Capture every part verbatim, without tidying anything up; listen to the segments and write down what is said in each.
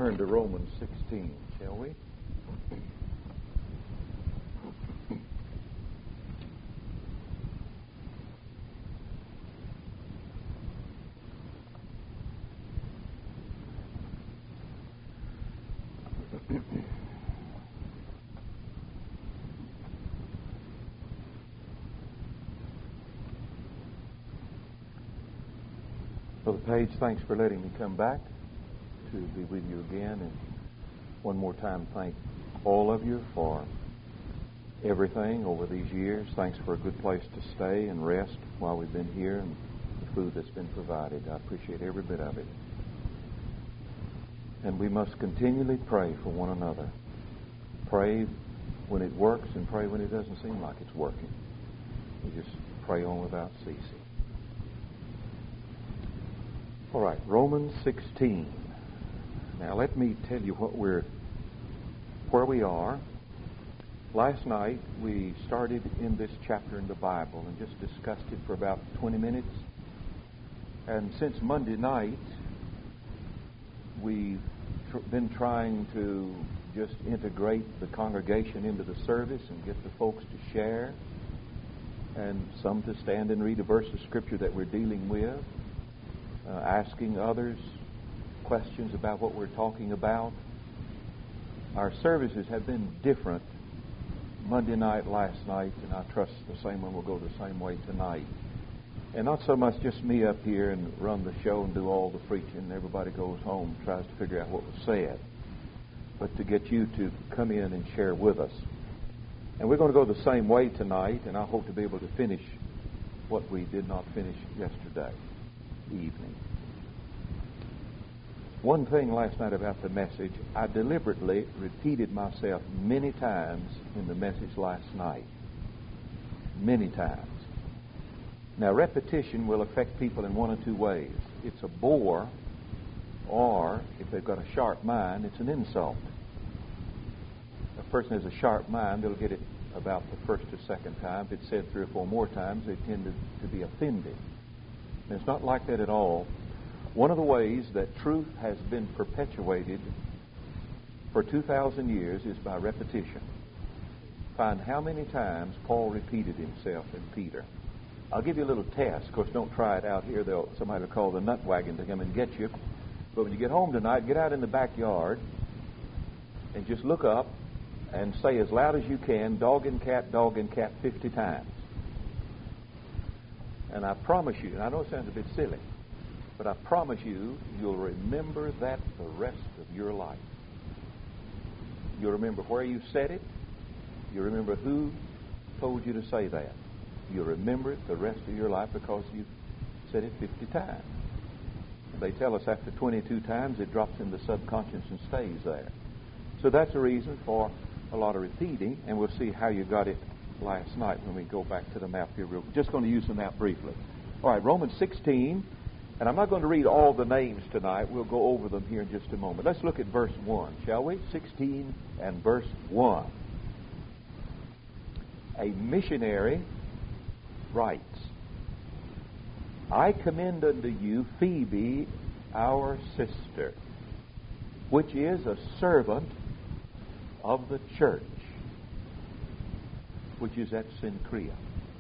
turn to Romans sixteen, shall we? Brother Page, thanks for letting me come back to be with you again. And one more time, thank all of you for everything over these years. Thanks for a good place to stay and rest while we've been here and the food that's been provided. I appreciate every bit of it. And we must continually pray for one another. Pray when it works and pray when it doesn't seem like it's working. We just pray on without ceasing. All right, Romans sixteen. Now let me tell you what we're, where we are. Last night we started in this chapter in the Bible and just discussed it for about twenty minutes. And since Monday night, we've tr- been trying to just integrate the congregation into the service and get the folks to share, and some to stand and read a verse of Scripture that we're dealing with. Uh, asking others questions about what we're talking about. Our services have been different Monday night, last night, and I trust the same one will go the same way tonight. And not so much just me up here and run the show and do all the preaching and everybody goes home and tries to figure out what was said, but to get you to come in and share with us. And we're going to go the same way tonight, and I hope to be able to finish what we did not finish yesterday evening. One thing last night about the message, I deliberately repeated myself many times in the message last night. Many times. Now, repetition will affect people in one of two ways. It's a bore, or if they've got a sharp mind, it's an insult. If a person has a sharp mind, they'll get it about the first or second time. If it's said three or four more times, they tend to, to be offended. And it's not like that at all. One of the ways that truth has been perpetuated for two thousand years is by repetition. Find how many times Paul repeated himself in Peter. I'll give you a little test. Of course, don't try it out here. They'll, somebody will call the nut wagon to come and get you. But when you get home tonight, get out in the backyard and just look up and say as loud as you can, dog and cat, dog and cat, fifty times. And I promise you, and I know it sounds a bit silly, but I promise you, you'll remember that the rest of your life. You'll remember where you said it. You'll remember who told you to say that. You'll remember it the rest of your life because you've said it fifty times. They tell us after twenty-two times it drops in the subconscious and stays there. So that's a reason for a lot of repeating, and we'll see how you got it last night when we go back to the map here. We're just going to use the map briefly. All right, Romans sixteen, and I'm not going to read all the names tonight. We'll go over them here in just a moment. Let's look at verse one, shall we? sixteen and verse one. A missionary writes, I commend unto you Phoebe, our sister, which is a servant of the church, which is at Cenchrea.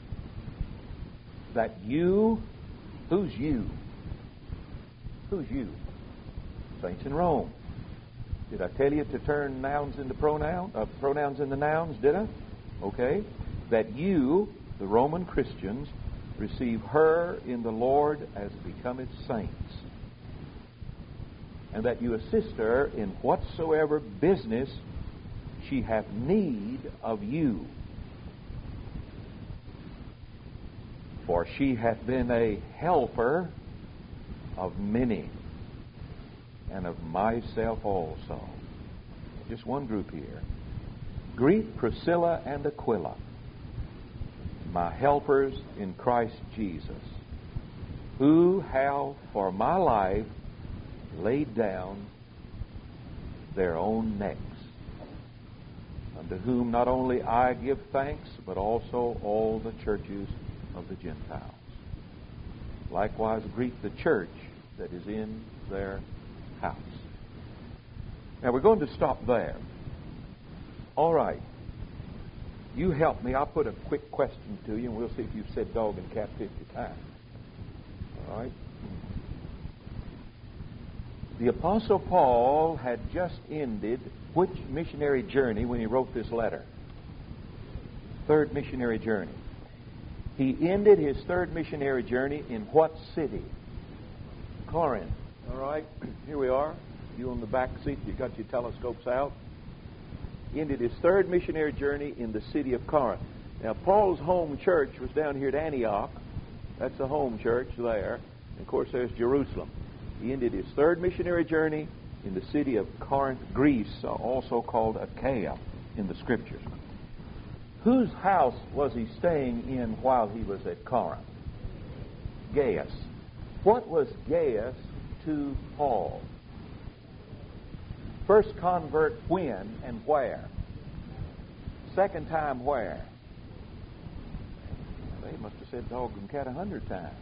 That you, who's you? Who's you? Saints in Rome. Did I tell you to turn nouns into pronouns, uh, pronouns into nouns, did I? Okay. That you, the Roman Christians, receive her in the Lord as becometh saints. And that you assist her in whatsoever business she hath need of you. For she hath been a helper of many, and of myself also. Just one group here. Greet Priscilla and Aquila, my helpers in Christ Jesus, who have for my life laid down their own necks, unto whom not only I give thanks, but also all the churches of the Gentiles. Likewise greet the church that is in their house. Now, we're going to stop there. All right. You help me. I'll put a quick question to you, and we'll see if you've said dog and cat fifty times. All right. The Apostle Paul had just ended which missionary journey when he wrote this letter? Third missionary journey. He ended his third missionary journey in what city? Corinth. All right. Here we are. You on the back seat, you got your telescopes out. He ended his third missionary journey in the city of Corinth. Now, Paul's home church was down here at Antioch. That's the home church there. And of course, there's Jerusalem. He ended his third missionary journey in the city of Corinth, Greece, also called Achaia in the Scriptures. Whose house was he staying in while he was at Corinth? Gaius. What was Gaius to Paul? First convert when and where? Second time where? They must have said dog and cat a hundred times.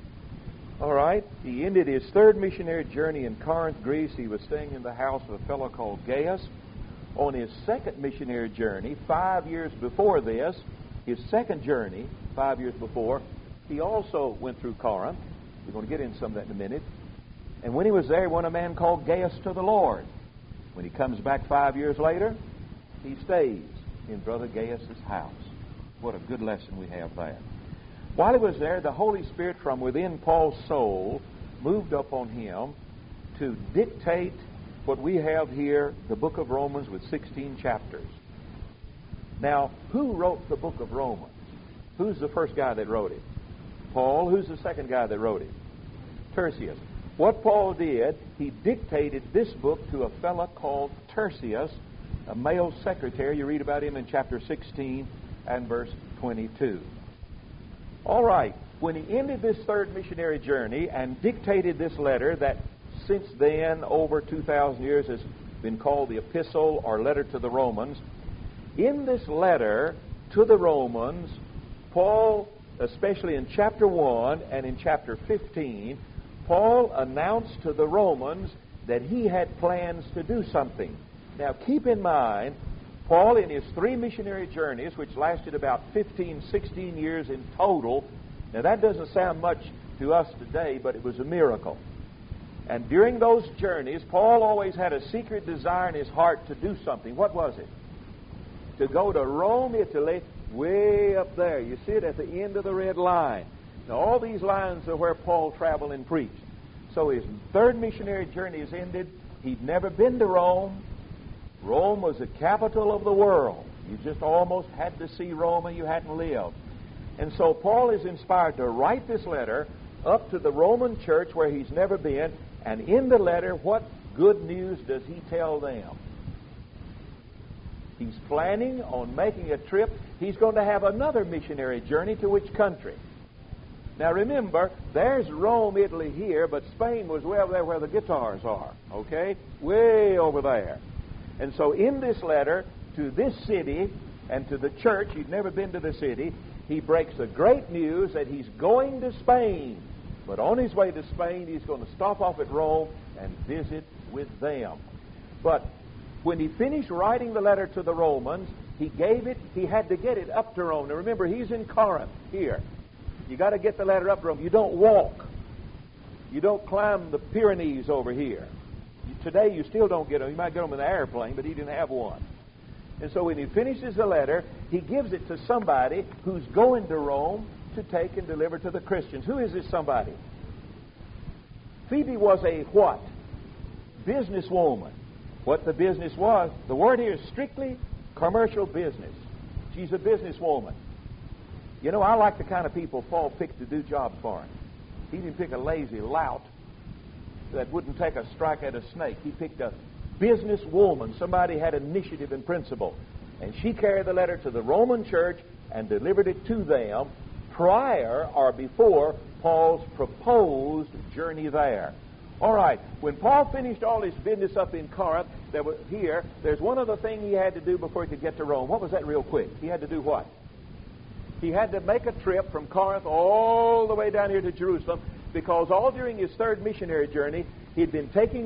All right. He ended his third missionary journey in Corinth, Greece. He was staying in the house of a fellow called Gaius. On his second missionary journey, five years before this, his second journey, five years before, he also went through Corinth. We're going to get into some of that in a minute. And when he was there, he won a man called Gaius to the Lord. When he comes back five years later, he stays in Brother Gaius' house. What a good lesson we have there. While he was there, the Holy Spirit from within Paul's soul moved up on him to dictate what we have here, the book of Romans with sixteen chapters. Now, who wrote the book of Romans? Who's the first guy that wrote it? Paul. Who's the second guy that wrote it? Tertius. What Paul did, he dictated this book to a fellow called Tertius, a male secretary. You read about him in chapter sixteen and verse twenty-two. All right. When he ended this third missionary journey and dictated this letter that since then, over two thousand years, has been called the Epistle or Letter to the Romans, in this letter to the Romans, Paul, especially in chapter one and in chapter fifteen, Paul announced to the Romans that he had plans to do something. Now, keep in mind, Paul, in his three missionary journeys, which lasted about fifteen, sixteen years in total, now that doesn't sound much to us today, but it was a miracle. And during those journeys, Paul always had a secret desire in his heart to do something. What was it? To go to Rome, Italy, way up there. You see it at the end of the red line. Now, all these lines are where Paul traveled and preached. So his third missionary journey is ended. He'd never been to Rome. Rome was the capital of the world. You just almost had to see Rome or you hadn't lived. And so Paul is inspired to write this letter up to the Roman church where he's never been. And in the letter, what good news does he tell them? He's planning on making a trip. He's going to have another missionary journey to which country? Now remember, there's Rome, Italy here, but Spain was way over there where the guitars are, okay? Way over there. And so in this letter to this city and to the church, he'd never been to the city, he breaks the great news that he's going to Spain. But on his way to Spain, he's going to stop off at Rome and visit with them. But when he finished writing the letter to the Romans, he gave it, he had to get it up to Rome. Now remember, he's in Corinth here. You got to get the letter up to Rome. You don't walk. You don't climb the Pyrenees over here. Today you still don't get them. You might get them in an airplane, but he didn't have one. And so when he finishes the letter, he gives it to somebody who's going to Rome to take and deliver to the Christians. Who is this somebody? Phoebe was a what? Businesswoman. What the business was, the word here is strictly commercial business. She's a businesswoman. You know, I like the kind of people Paul picked to do jobs for him. He didn't pick a lazy lout that wouldn't take a strike at a snake. He picked a businesswoman. Somebody had initiative and principle. And she carried the letter to the Roman church and delivered it to them prior or before Paul's proposed journey there. All right, when Paul finished all his business up in Corinth, there was, here, there's one other thing he had to do before he could get to Rome. What was that real quick? He had to do what? He had to make a trip from Corinth all the way down here to Jerusalem, because all during his third missionary journey, he'd been taking up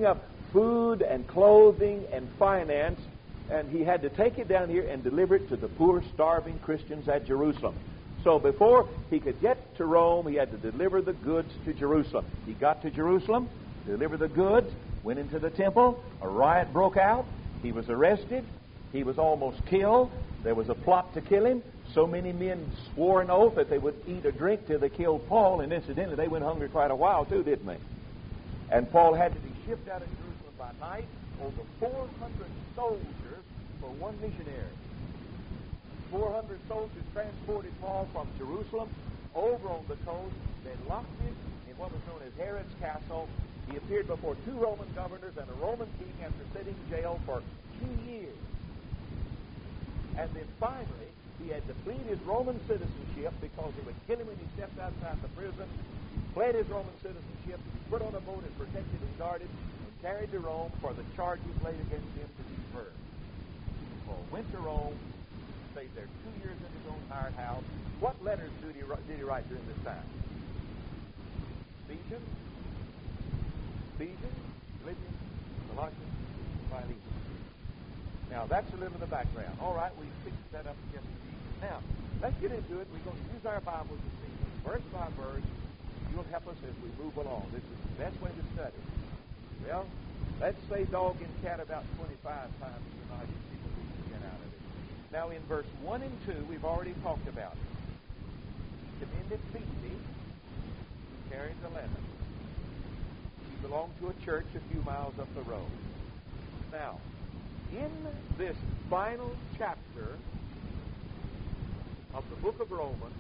food and clothing and finance, and he had to take it down here and deliver it to the poor, starving Christians at Jerusalem. So before he could get to Rome, he had to deliver the goods to Jerusalem. He got to Jerusalem, delivered the goods, went into the temple, a riot broke out, he was arrested, he was almost killed, there was a plot to kill him. So many men swore an oath that they would eat or drink till they killed Paul, and incidentally they went hungry quite a while too, didn't they? And Paul had to be shipped out of Jerusalem by night, over four hundred soldiers for one missionary. four hundred soldiers transported Paul from Jerusalem over on the coast. They locked him in what was known as Herod's castle. He appeared before two Roman governors and a Roman king after sitting in jail for two years. And then finally, he had to plead his Roman citizenship because they would kill him when he stepped outside the prison. He pled his Roman citizenship, put on a boat and protected and guarded, and carried to Rome for the charges laid against him to be heard. Paul went to Rome, stayed there two years in his own hired house. What letters did he, did he write during this time? Ephesians, Ephesians, Philippians, Colossians, Philemon. Now, that's a little of the background. All right, we fixed that up against Ephesians. Now, let's get into it. We're going to use our Bibles to see verse by verse. You'll help us as we move along. This is the best way to study. Well, let's say dog and cat about twenty-five times tonight and see what we can get out of it. Now, in verse one and two, we've already talked about it. He commended Phoebe, who carried the letter. She belonged to a church a few miles up the road. Now, in this final chapter of the book of Romans,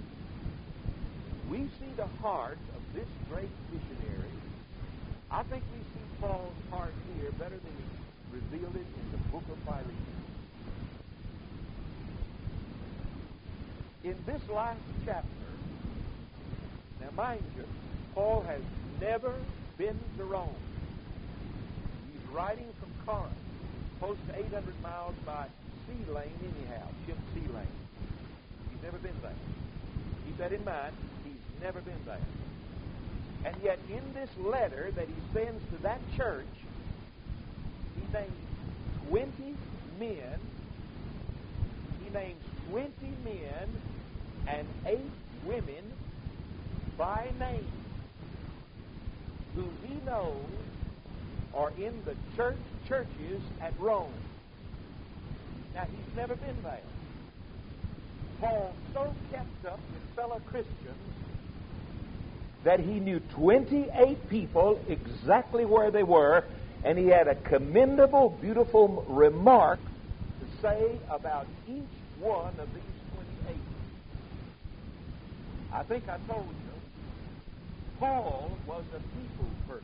we see the heart of this great missionary. I think we see Paul's heart here better than he revealed it in the book of Philemon. In this last chapter, now mind you, Paul has never been to Rome. He's writing from Corinth, close to eight hundred miles by sea lane anyhow, ship sea lane. He's never been there. Keep that in mind. He's never been there. And yet in this letter that he sends to that church, he names twenty men. He names twenty men and eight women by name who he knows are in the church churches at Rome. Now, he's never been there. Paul so kept up with fellow Christians that he knew twenty-eight people exactly where they were, and he had a commendable, beautiful remark to say about each one of these twenty-eight. I think I told you, Paul was a people person.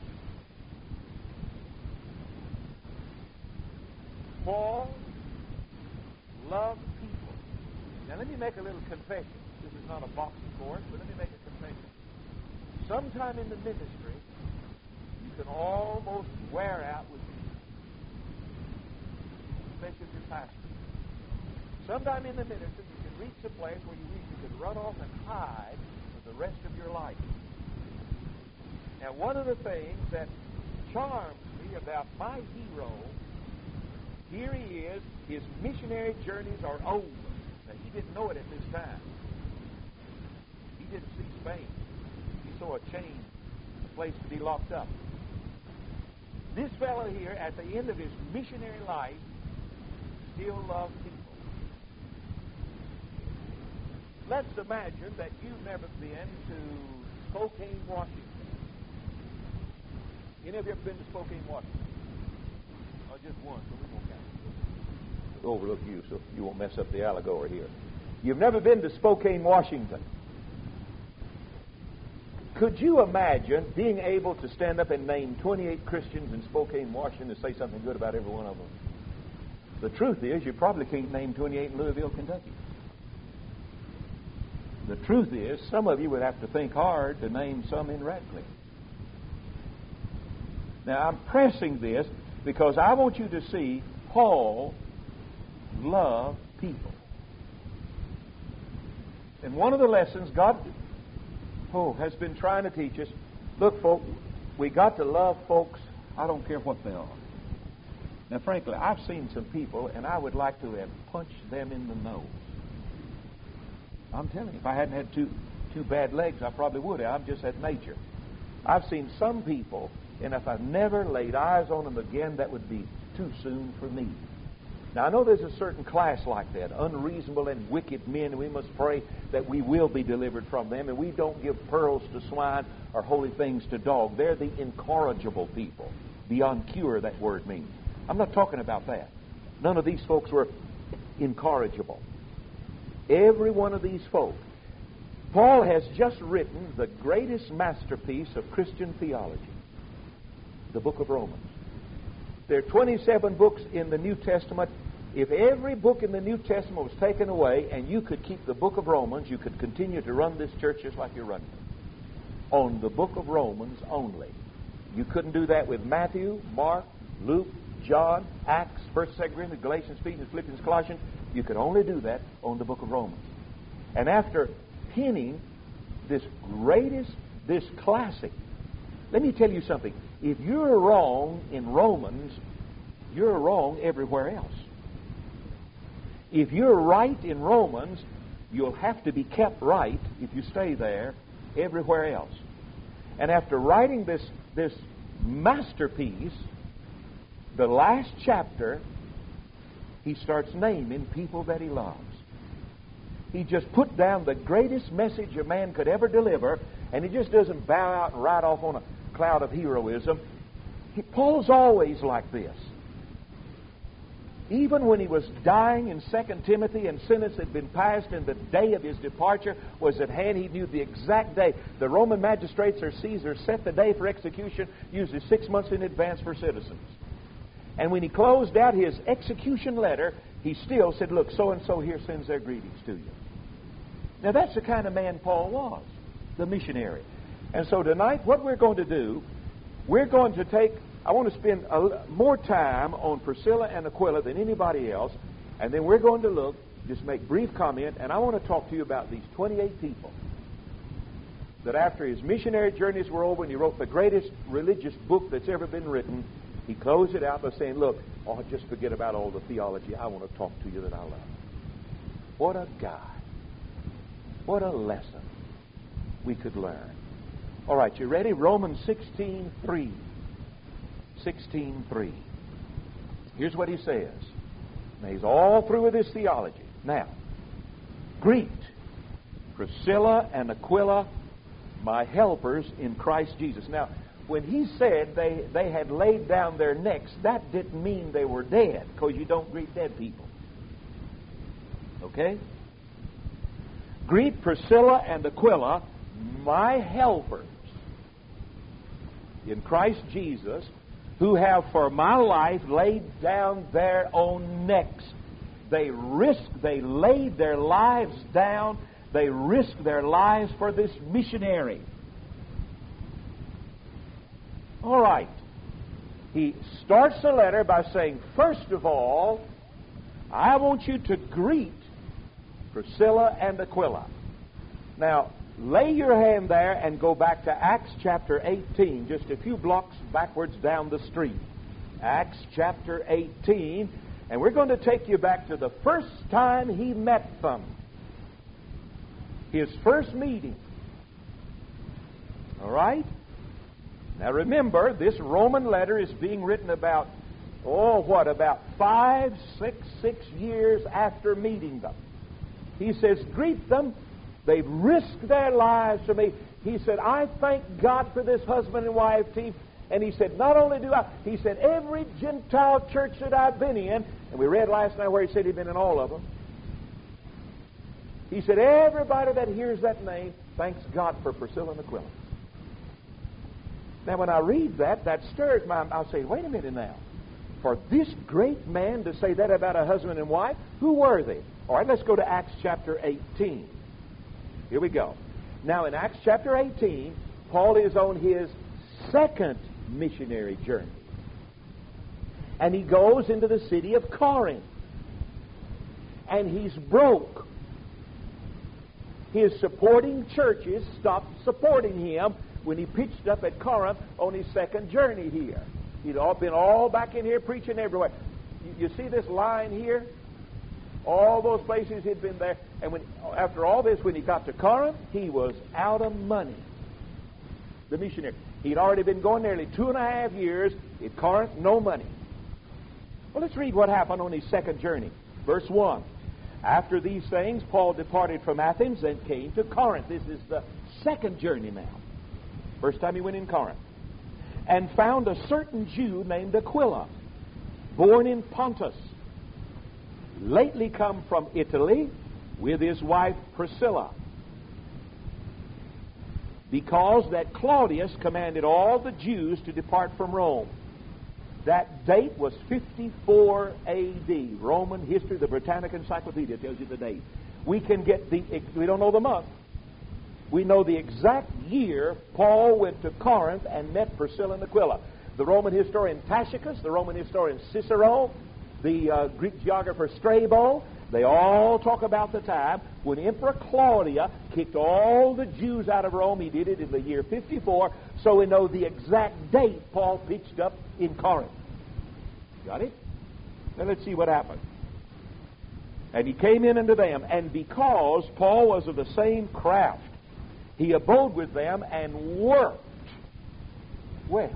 Paul loved people. Now, let me make a little confession. This is not a boxing course, but let me make a confession. Sometime in the ministry, you can almost wear out with people, especially if you're pastor. Sometime in the ministry, you can reach a place where you wish you could run off and hide for the rest of your life. Now, one of the things that charms me about my hero, here he is, his missionary journeys are over. Now, he didn't know it at this time. He didn't see Spain. He saw a chain, a place to be locked up. This fellow here, at the end of his missionary life, still loved people. Let's imagine that you've never been to Spokane, Washington. Any of you ever been to Spokane, Washington? Oh, just one, so we won't count it. We'll overlook you so you won't mess up the allegory here. You've never been to Spokane, Washington. Could you imagine being able to stand up and name twenty-eight Christians in Spokane, Washington, and say something good about every one of them? The truth is, you probably can't name twenty-eight in Louisville, Kentucky. The truth is, some of you would have to think hard to name some in Radcliffe. Now, I'm pressing this because I want you to see Paul loved people. And one of the lessons God oh, has been trying to teach us, look, folks, we got to love folks, I don't care what they are. Now, frankly, I've seen some people, and I would like to have punched them in the nose. I'm telling you, if I hadn't had two two bad legs, I probably would have. I'm just that nature. I've seen some people, and if I never laid eyes on them again, that would be too soon for me. Now, I know there's a certain class like that, unreasonable and wicked men, and we must pray that we will be delivered from them, and we don't give pearls to swine or holy things to dogs. They're the incorrigible people. Beyond cure, that word means. I'm not talking about that. None of these folks were incorrigible. Every one of these folk. Paul has just written the greatest masterpiece of Christian theology, the book of Romans. There are twenty-seven books in the New Testament. If every book in the New Testament was taken away and you could keep the book of Romans, you could continue to run this church just like you're running it. On the book of Romans only. You couldn't do that with Matthew, Mark, Luke, John, Acts, First, Second Corinthians, Galatians, Ephesians, Philippians, Colossians. You could only do that on the book of Romans. And after penning this greatest, this classic, let me tell you something. If you're wrong in Romans, you're wrong everywhere else. If you're right in Romans, you'll have to be kept right if you stay there everywhere else. And after writing this, this masterpiece, the last chapter, he starts naming people that he loves. He just put down the greatest message a man could ever deliver, and he just doesn't bow out and ride off on a cloud of heroism. He, Paul's always like this. Even when he was dying in Second Timothy and sentence had been passed and the day of his departure was at hand, he knew the exact day. The Roman magistrates or Caesar set the day for execution usually six months in advance for citizens. And when he closed out his execution letter, he still said, look, so-and-so here sends their greetings to you. Now that's the kind of man Paul was, the missionary. And so tonight, what we're going to do, we're going to take, I want to spend a, more time on Priscilla and Aquila than anybody else, and then we're going to look, just make brief comment, and I want to talk to you about these twenty-eight people that after his missionary journeys were over and he wrote the greatest religious book that's ever been written, he closed it out by saying, look, oh, just forget about all the theology. I want to talk to you that I love. What a guy. What a lesson we could learn. All right, you ready? Romans sixteen three. sixteen three. Here's what he says. Now, he's all through with his theology. Now, greet Priscilla and Aquila, my helpers in Christ Jesus. Now, when he said they, they had laid down their necks, that didn't mean they were dead, because you don't greet dead people. Okay? Greet Priscilla and Aquila, my helpers in Christ Jesus, who have for my life laid down their own necks. They risked, they laid their lives down, they risked their lives for this missionary. All right. He starts the letter by saying, first of all, I want you to greet Priscilla and Aquila. Now, lay your hand there and go back to Acts chapter eighteen, just a few blocks backwards down the street. Acts chapter eighteen, and we're going to take you back to the first time he met them. His first meeting. All right? Now remember, this Roman letter is being written about, oh, what, about five, six, six years after meeting them. He says, greet them. They've risked their lives for me. He said, I thank God for this husband and wife team. And he said, not only do I, he said, every Gentile church that I've been in, and we read last night where he said he'd been in all of them. He said, everybody that hears that name thanks God for Priscilla and Aquila. Now, when I read that, that stirs my, I'll say, wait a minute now. For this great man to say that about a husband and wife, who were they? All right, let's go to Acts chapter eighteen. Here we go. Now, in Acts chapter eighteen, Paul is on his second missionary journey. And he goes into the city of Corinth. And he's broke. His supporting churches stopped supporting him when he pitched up at Corinth on his second journey here. He'd all been all back in here preaching everywhere. You, you see this line here? All those places he'd been there. And when after all this, when he got to Corinth, he was out of money. The missionary. He'd already been going nearly two and a half years at Corinth, no money. Well, let's read what happened on his second journey. Verse one. After these things, Paul departed from Athens and came to Corinth. This is the second journey now. First time he went in Corinth. And found a certain Jew named Aquila, born in Pontus, lately come from Italy with his wife Priscilla, because that Claudius commanded all the Jews to depart from Rome. That date was fifty-four A D Roman history, the Britannica Encyclopedia tells you the date. We can get the, we don't know the month. We know the exact year Paul went to Corinth and met Priscilla and Aquila. The Roman historian Tacitus, the Roman historian Cicero, the uh, Greek geographer Strabo, they all talk about the time when Emperor Claudia kicked all the Jews out of Rome. He did it in the year fifty-four, so we know the exact date Paul pitched up in Corinth. Got it? Now let's see what happened. And he came in unto them, and because Paul was of the same craft, he abode with them and worked. Well,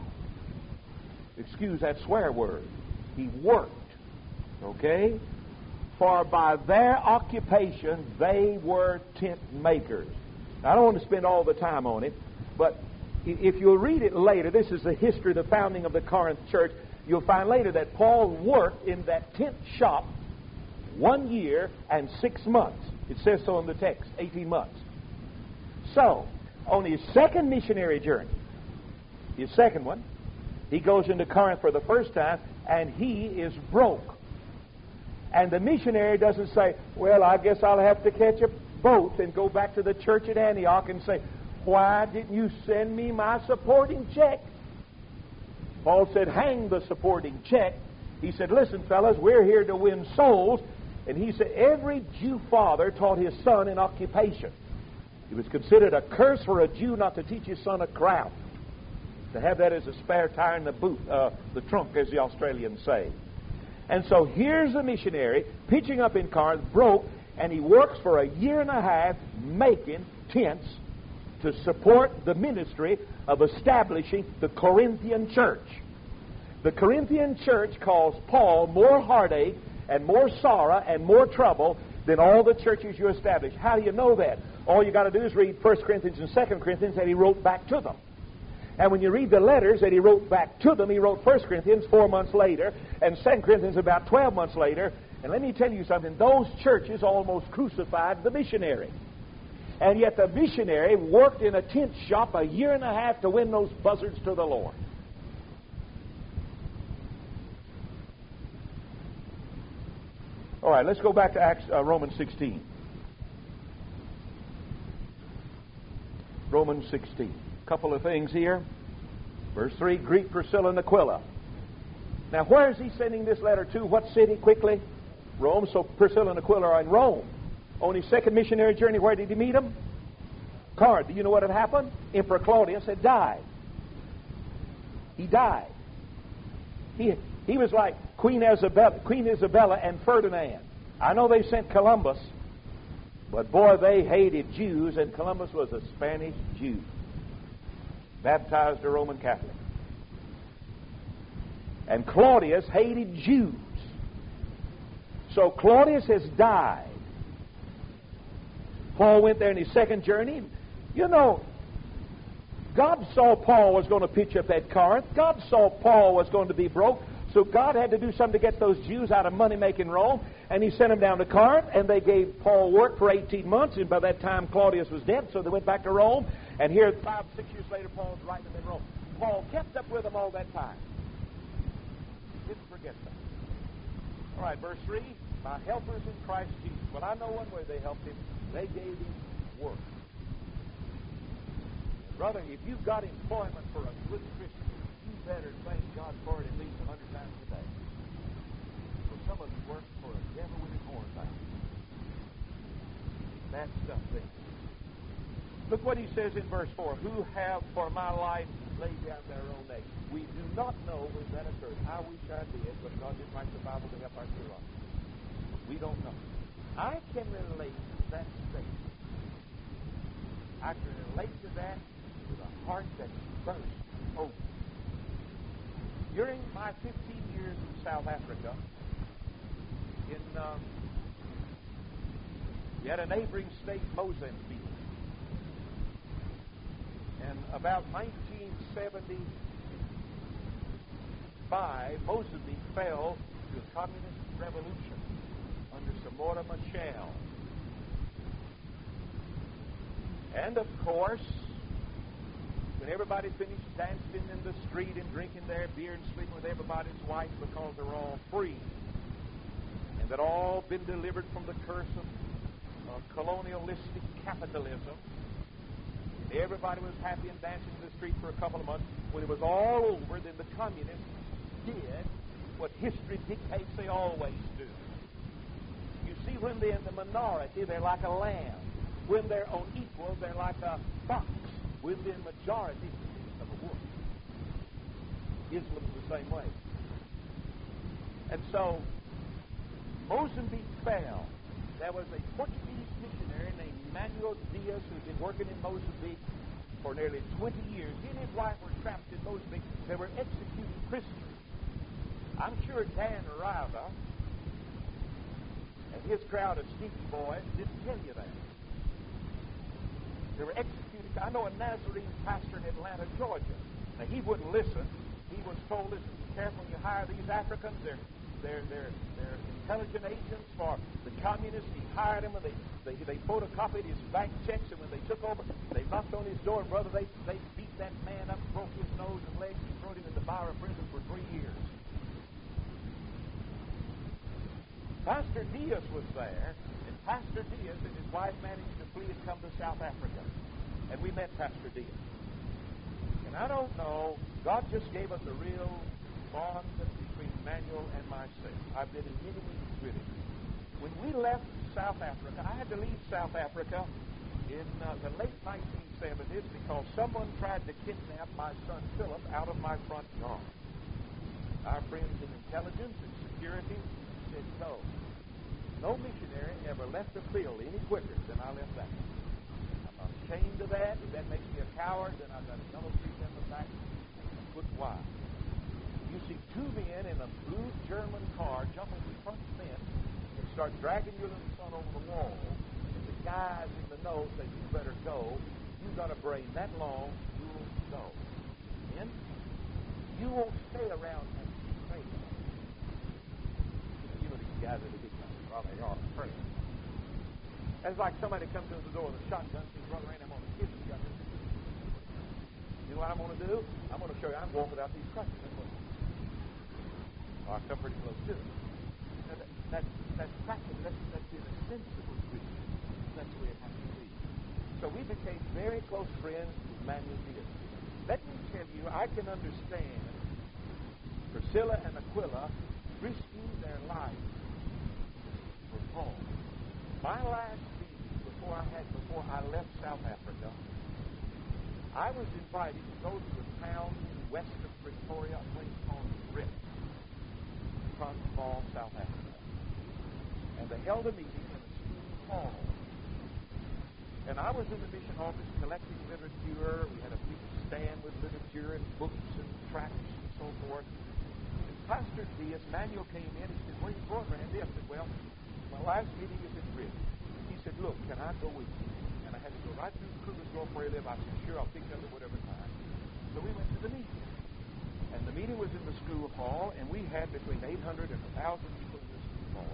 excuse that swear word. He worked. Okay? For by their occupation they were tent makers. Now, I don't want to spend all the time on it, but if you'll read it later, this is the history of the founding of the Corinth church, you'll find later that Paul worked in that tent shop one year and six months. It says so in the text, eighteen months. So, on his second missionary journey, his second one, he goes into Corinth for the first time, and he is broke. And the missionary doesn't say, well, I guess I'll have to catch a boat and go back to the church at Antioch and say, why didn't you send me my supporting check? Paul said, hang the supporting check. He said, listen, fellas, we're here to win souls. And he said, every Jew father taught his son an occupation. It was considered a curse for a Jew not to teach his son a craft, to have that as a spare tire in the boot, uh, the trunk, as the Australians say. And so here's a missionary pitching up in Corinth, broke, and he works for a year and a half making tents to support the ministry of establishing the Corinthian church. The Corinthian church caused Paul more heartache and more sorrow and more trouble than all the churches you established. How do you know that? All you got to do is read First Corinthians and Second Corinthians, and he wrote back to them. And when you read the letters that he wrote back to them, he wrote First Corinthians four months later, and Second Corinthians about twelve months later. And let me tell you something, those churches almost crucified the missionary. And yet the missionary worked in a tent shop a year and a half to win those buzzards to the Lord. All right, let's go back to Acts, uh, Romans sixteen. Romans sixteen. A couple of things here. Verse three, greet Priscilla and Aquila. Now, where is he sending this letter to? What city, quickly? Rome. So Priscilla and Aquila are in Rome. On his second missionary journey, where did he meet them? Corinth. Do you know what had happened? Emperor Claudius had died. He died. He, he was like Queen Isabella, Queen Isabella and Ferdinand. I know they sent Columbus, but boy, they hated Jews, and Columbus was a Spanish Jew, baptized a Roman Catholic. And Claudius hated Jews. So Claudius has died. Paul went there in his second journey. You know, God saw Paul was going to pitch up at Corinth. God saw Paul was going to be broke. So God had to do something to get those Jews out of money-making Rome. And he sent them down to Corinth, and they gave Paul work for eighteen months. And by that time, Claudius was dead, so they went back to Rome. And here, five, six years later, Paul's writing them in Rome. Paul kept up with them all that time. Didn't forget them. All right, verse three. My helpers in Christ Jesus. Well, I know one way they helped him. They gave him work. Brother, if you've got employment for a good Christian, you better thank God for it at least a hundred times a day. For some of you work for a devil with his horns out. That stuff there. Look what he says in verse four. Who have for my life laid down their own necks. We do not know when that occurred. I wish I did, but God didn't write the Bible to help our curiosity. We don't know. I can relate to that state. I can relate to that with a heart that bursts open. During my fifteen years in South Africa, in um, we had a neighboring state, Mozambique. And about nineteen seventy-five, Mozambique fell to a communist revolution under Samora Machel. And of course, when everybody finished dancing in the street and drinking their beer and sleeping with everybody's wife because they're all free, and that all been delivered from the curse of uh, colonialistic capitalism, and everybody was happy and dancing in the street for a couple of months. When it was all over, then the communists did what history dictates they always do. You see, when they're in the minority, they're like a lamb. When they're unequal, they're like a fox. When they're majority, of a wolf. Islam is the same way. And so, Mozambique fell. There was a Portuguese missionary named Manuel Diaz who'd been working in Mozambique for nearly twenty years. He and his wife were trapped in Mozambique. They were executed prisoners. I'm sure Dan Riva and his crowd of sneaky boys didn't tell you that. They were executed. I know a Nazarene pastor in Atlanta, Georgia. Now, he wouldn't listen. He was told, listen, be careful when you hire these Africans. They're, they're, they're, they're intelligent agents for the communists. He hired them, and they, they, they photocopied his bank checks, and when they took over, they knocked on his door, and brother, they, they beat that man up, broke his nose and legs, and threw him in the Byron prison for three years. Pastor Diaz was there, and Pastor Diaz and his wife managed to flee and come to South Africa. And we met Pastor Diaz. And I don't know, God just gave us a real bond between Manuel and myself. I've been in many meetings with him. When we left South Africa, I had to leave South Africa in uh, the late nineteen seventies because someone tried to kidnap my son Philip out of my front yard. Our friends in intelligence and security said so. No missionary ever left a field any quicker than I left that. I'm not ashamed of that. If that makes me a coward, then I've got another three in the back. But why? You see two men in a blue German car jump in the front fence and start dragging your little son over the wall. And the guys in the know say, you better go. You got a brain that long, you'll go. And you won't stay around and stay. You know these guys are the big guys. Well, they are afraid. It's like somebody comes in the door with a shotgun, says, Brother Randy, I'm on a kid's gun. You know what I'm going to do? I'm going to show you I'm going without these crutches. Oh, I come pretty close to it. Now, that, that's, that's practical. That's, that's insensible Christian. That's the way it has to be. So we became very close friends with Manuel Diaz. Let me tell you, I can understand Priscilla and Aquila risking their lives for Paul. My last meeting before I had before I left South Africa, I was invited to go to a town west of Pretoria, a place called Rip, Transvaal, South Africa. And they held a meeting in a school hall. And I was in the mission office collecting literature. We had a big stand with literature and books and tracts and so forth. And Pastor Diaz, Manuel came in. He said, where are you going, Randy? I said, well, my last meeting is in Rip. He said, look, can I go with you? And I had to go right through Krugersdorp where he lived. I said, sure, I'll pick you up at whatever time. So we went to the meeting. And the meeting was in the school hall, and we had between eight hundred and one thousand people in the school hall.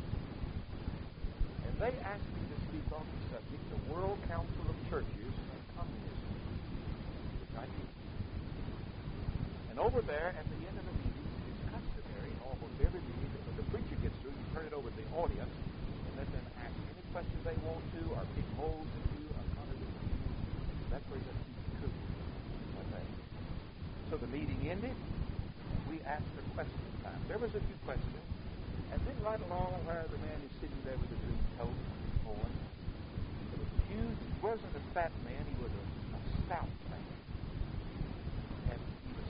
And they asked me to speak on the subject, the World Council of Churches and Communism, which I did. And over there, at the end of the meeting, it's customary in almost every meeting that when the preacher gets through, you turn it over to the audience and let them ask any questions they want to, or pick holes in you, or contradict you. That's where you have to keep it cool. Like that. So the meeting ended, and we asked for question time. There was a few questions, and then right along where the man is sitting there with the green coat and his horn, there was a huge, he wasn't a fat man, he was a, a stout man.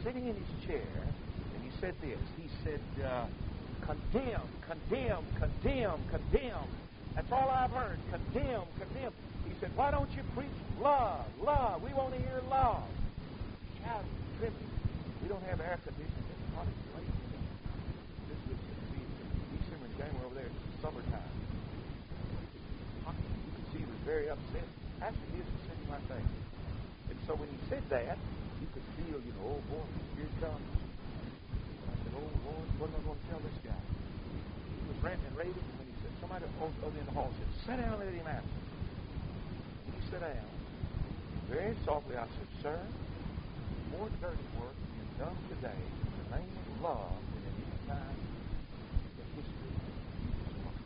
sitting in his chair, and he said this. He said, uh, condemn, condemn, condemn, condemn. That's all I've heard. Condemn, condemn. He said, why don't you preach love, love? We want to hear love. Shouting, trembling. We don't have air conditioning. It's hot as blazing. This was December and January over there. It's summertime. You could see he was very upset. Pastor Gibbs was sitting right there. And so when he said that, you could feel, you know, oh boy, here it comes. And I said, oh Lord, what am I going to tell this guy? He was ranting and raving, and when he said, somebody over in the hall said, sit down and let him answer. He sat down. Very softly I said, sir, more dirty work being done today in the name of love than at any time in the history of Jesus Christ.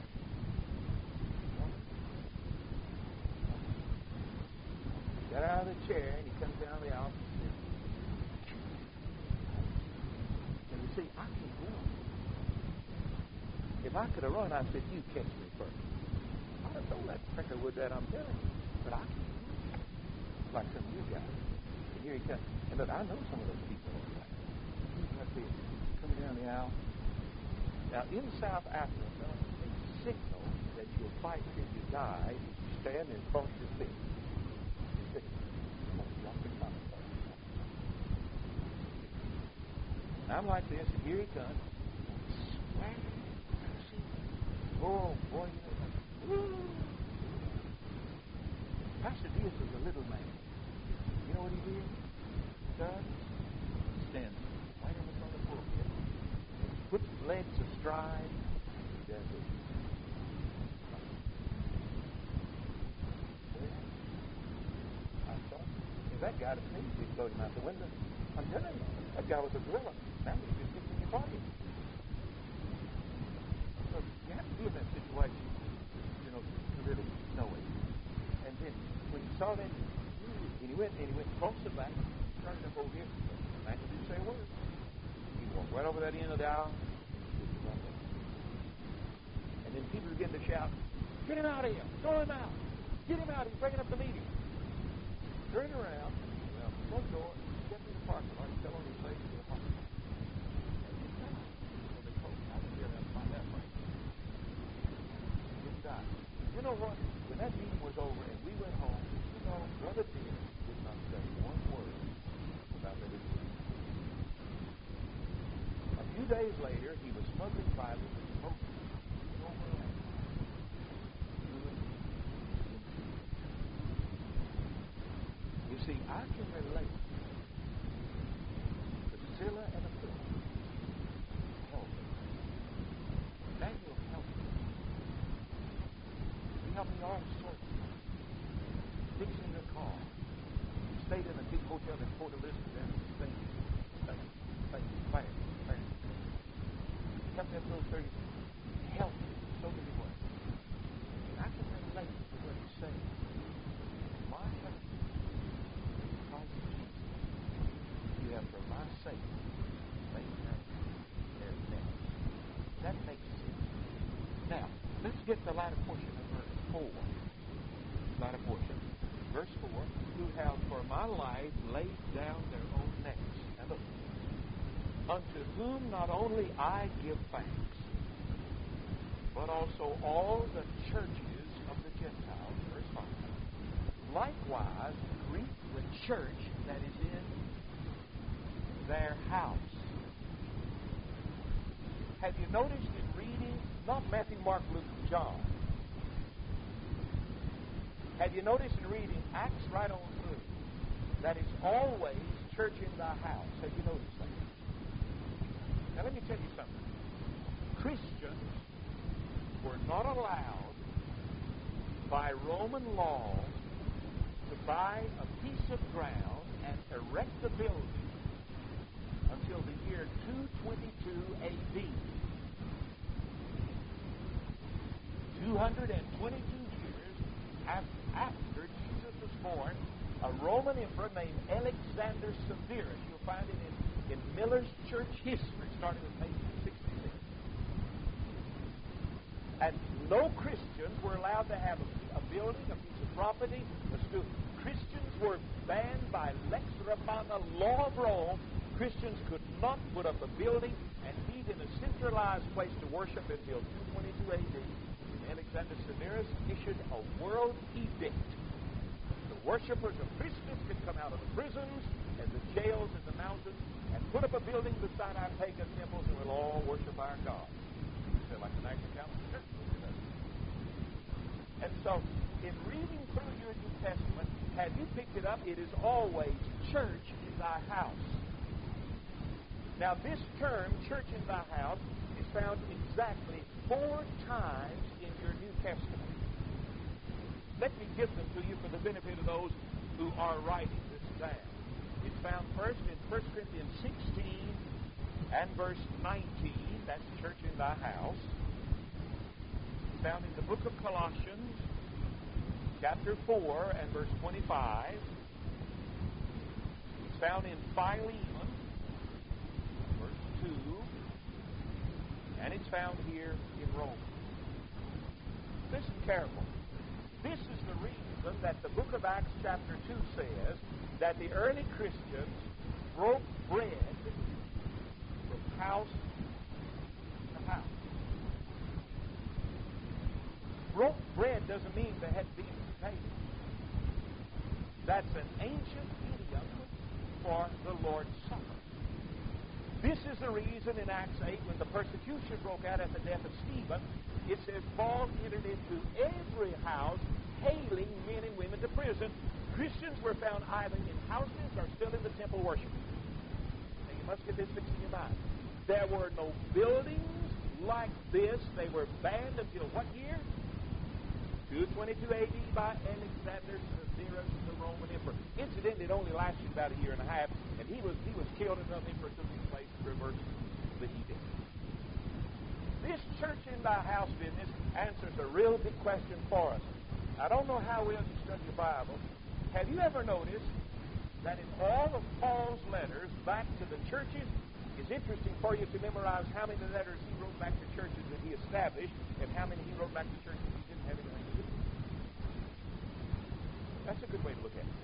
He got out of the chair and he comes down the aisle and said, and you see, I can't run. If I could have run, I said, you catch me first. I'd have told that pricker would that, I'm telling you. But I can't run. Like some of you guys. And here he comes. And look, I know some of those people over there. He's right there, coming down the aisle. Now, in South Africa, a signal that you'll fight till you die is you stand and cross your feet. And I'm like this, and here he comes. Oh, boy, you know, woo. Pastor Diaz was a little man. You know what he did? Son, stand right in front of the pulpit. He puts his legs astride. He does it. I thought, if that guy to me, he'd float him out the window. I'm telling you, that guy was a gorilla. Now he's just sticking in your pocket. So you have to be in that situation, you know, to really know it. And then when he saw that, and he went and he went across the back, turned up over here, the man didn't say a word. He walked right over that end of the aisle. And then people began to shout, get him out of here, throw him out, get him out, he's breaking up the meeting. Turn around, around the front door, step in the parking lot, he fell on his face in the parking lot. And he died. So they told him, I didn't hear that find that way. He died. You know what? When that meeting was over and we went home, you know, Brother Diaz did not say one word about that issue. A few days later, he was smoking Bibles and smoking over there. You see, I can relate to Priscilla and Aquila. Help me. Daniel helped me. He helped me all sorts of things. Fixing the car. Stayed in a big hotel in Port Elizabeth and stayed, stayed, stayed, fast, fast. Kept that little thirty. Helped me in so many ways. And I can relate to what he's saying. My help. Christ Jesus. You have for my sake made them their name. That makes sense. Now, let's get the latter portion of verse four. Latter portion. Verse four. Who have for my life laid down their own necks. Now look. Unto whom not only I give thanks, but also all the churches of the Gentiles. Verse five. Likewise greet the church that is in their house. Have you noticed in reading, not Matthew, Mark, Luke, and John, have you noticed in reading Acts right on through, that it's always church in the house? Have you noticed that? Now let me tell you something. Christians were not allowed by Roman law to buy a piece of ground and erect a building until the year two twenty-two A D. two hundred twenty-two years after Jesus was born, a Roman emperor named Alexander Severus. You'll find it in, in Miller's Church History, starting with page sixty-six. And no Christians were allowed to have a, a building, a piece of property, a school. Christians were banned by Lex Romana, law of Rome. Christians could not put up a building and meet in a centralized place to worship until two twenty-two A D. Alexander Severus issued a world edict. The worshippers of Christmas could come out of the prisons and the jails and the mountains and put up a building beside our pagan temples, and we'll all worship our God. They're like the National Council of Churches. And so, in reading through your New Testament, have you picked it up? It is always church in thy house. Now, this term, church in thy house, is found exactly four times in your New Testament. Let me give them to you for the benefit of those who are writing this down. It's found first in First Corinthians sixteen and verse nineteen. That's church in thy house. It's found in the book of Colossians, chapter four and verse twenty-five. It's found in Philemon, verse two. And it's found here in Romans. Listen carefully. This is the reason that the book of Acts chapter two says that the early Christians broke bread from house to house. Broke bread doesn't mean they had to be instantaneous. That's an ancient idiom for the Lord's Supper. This is the reason in Acts eight, when the persecution broke out at the death of Stephen, it says Paul entered into every house, hailing men and women to prison. Christians were found either in houses or still in the temple worshiping. Now you must get this fixed in your mind. There were no buildings like this. They were banned until what year? two twenty-two A D by Alexander Severus, the Roman emperor. Incidentally, it only lasted about a year and a half, and he was he was killed and nothing for took his place to reverse the edict. This church in thy house business answers a real big question for us. I don't know how well you study your Bible. Have you ever noticed that in all of Paul's letters back to the churches, it's interesting for you to memorize how many letters he wrote back to churches that he established and how many he wrote back to churches he didn't have anything to do with. That's a good way to look at it.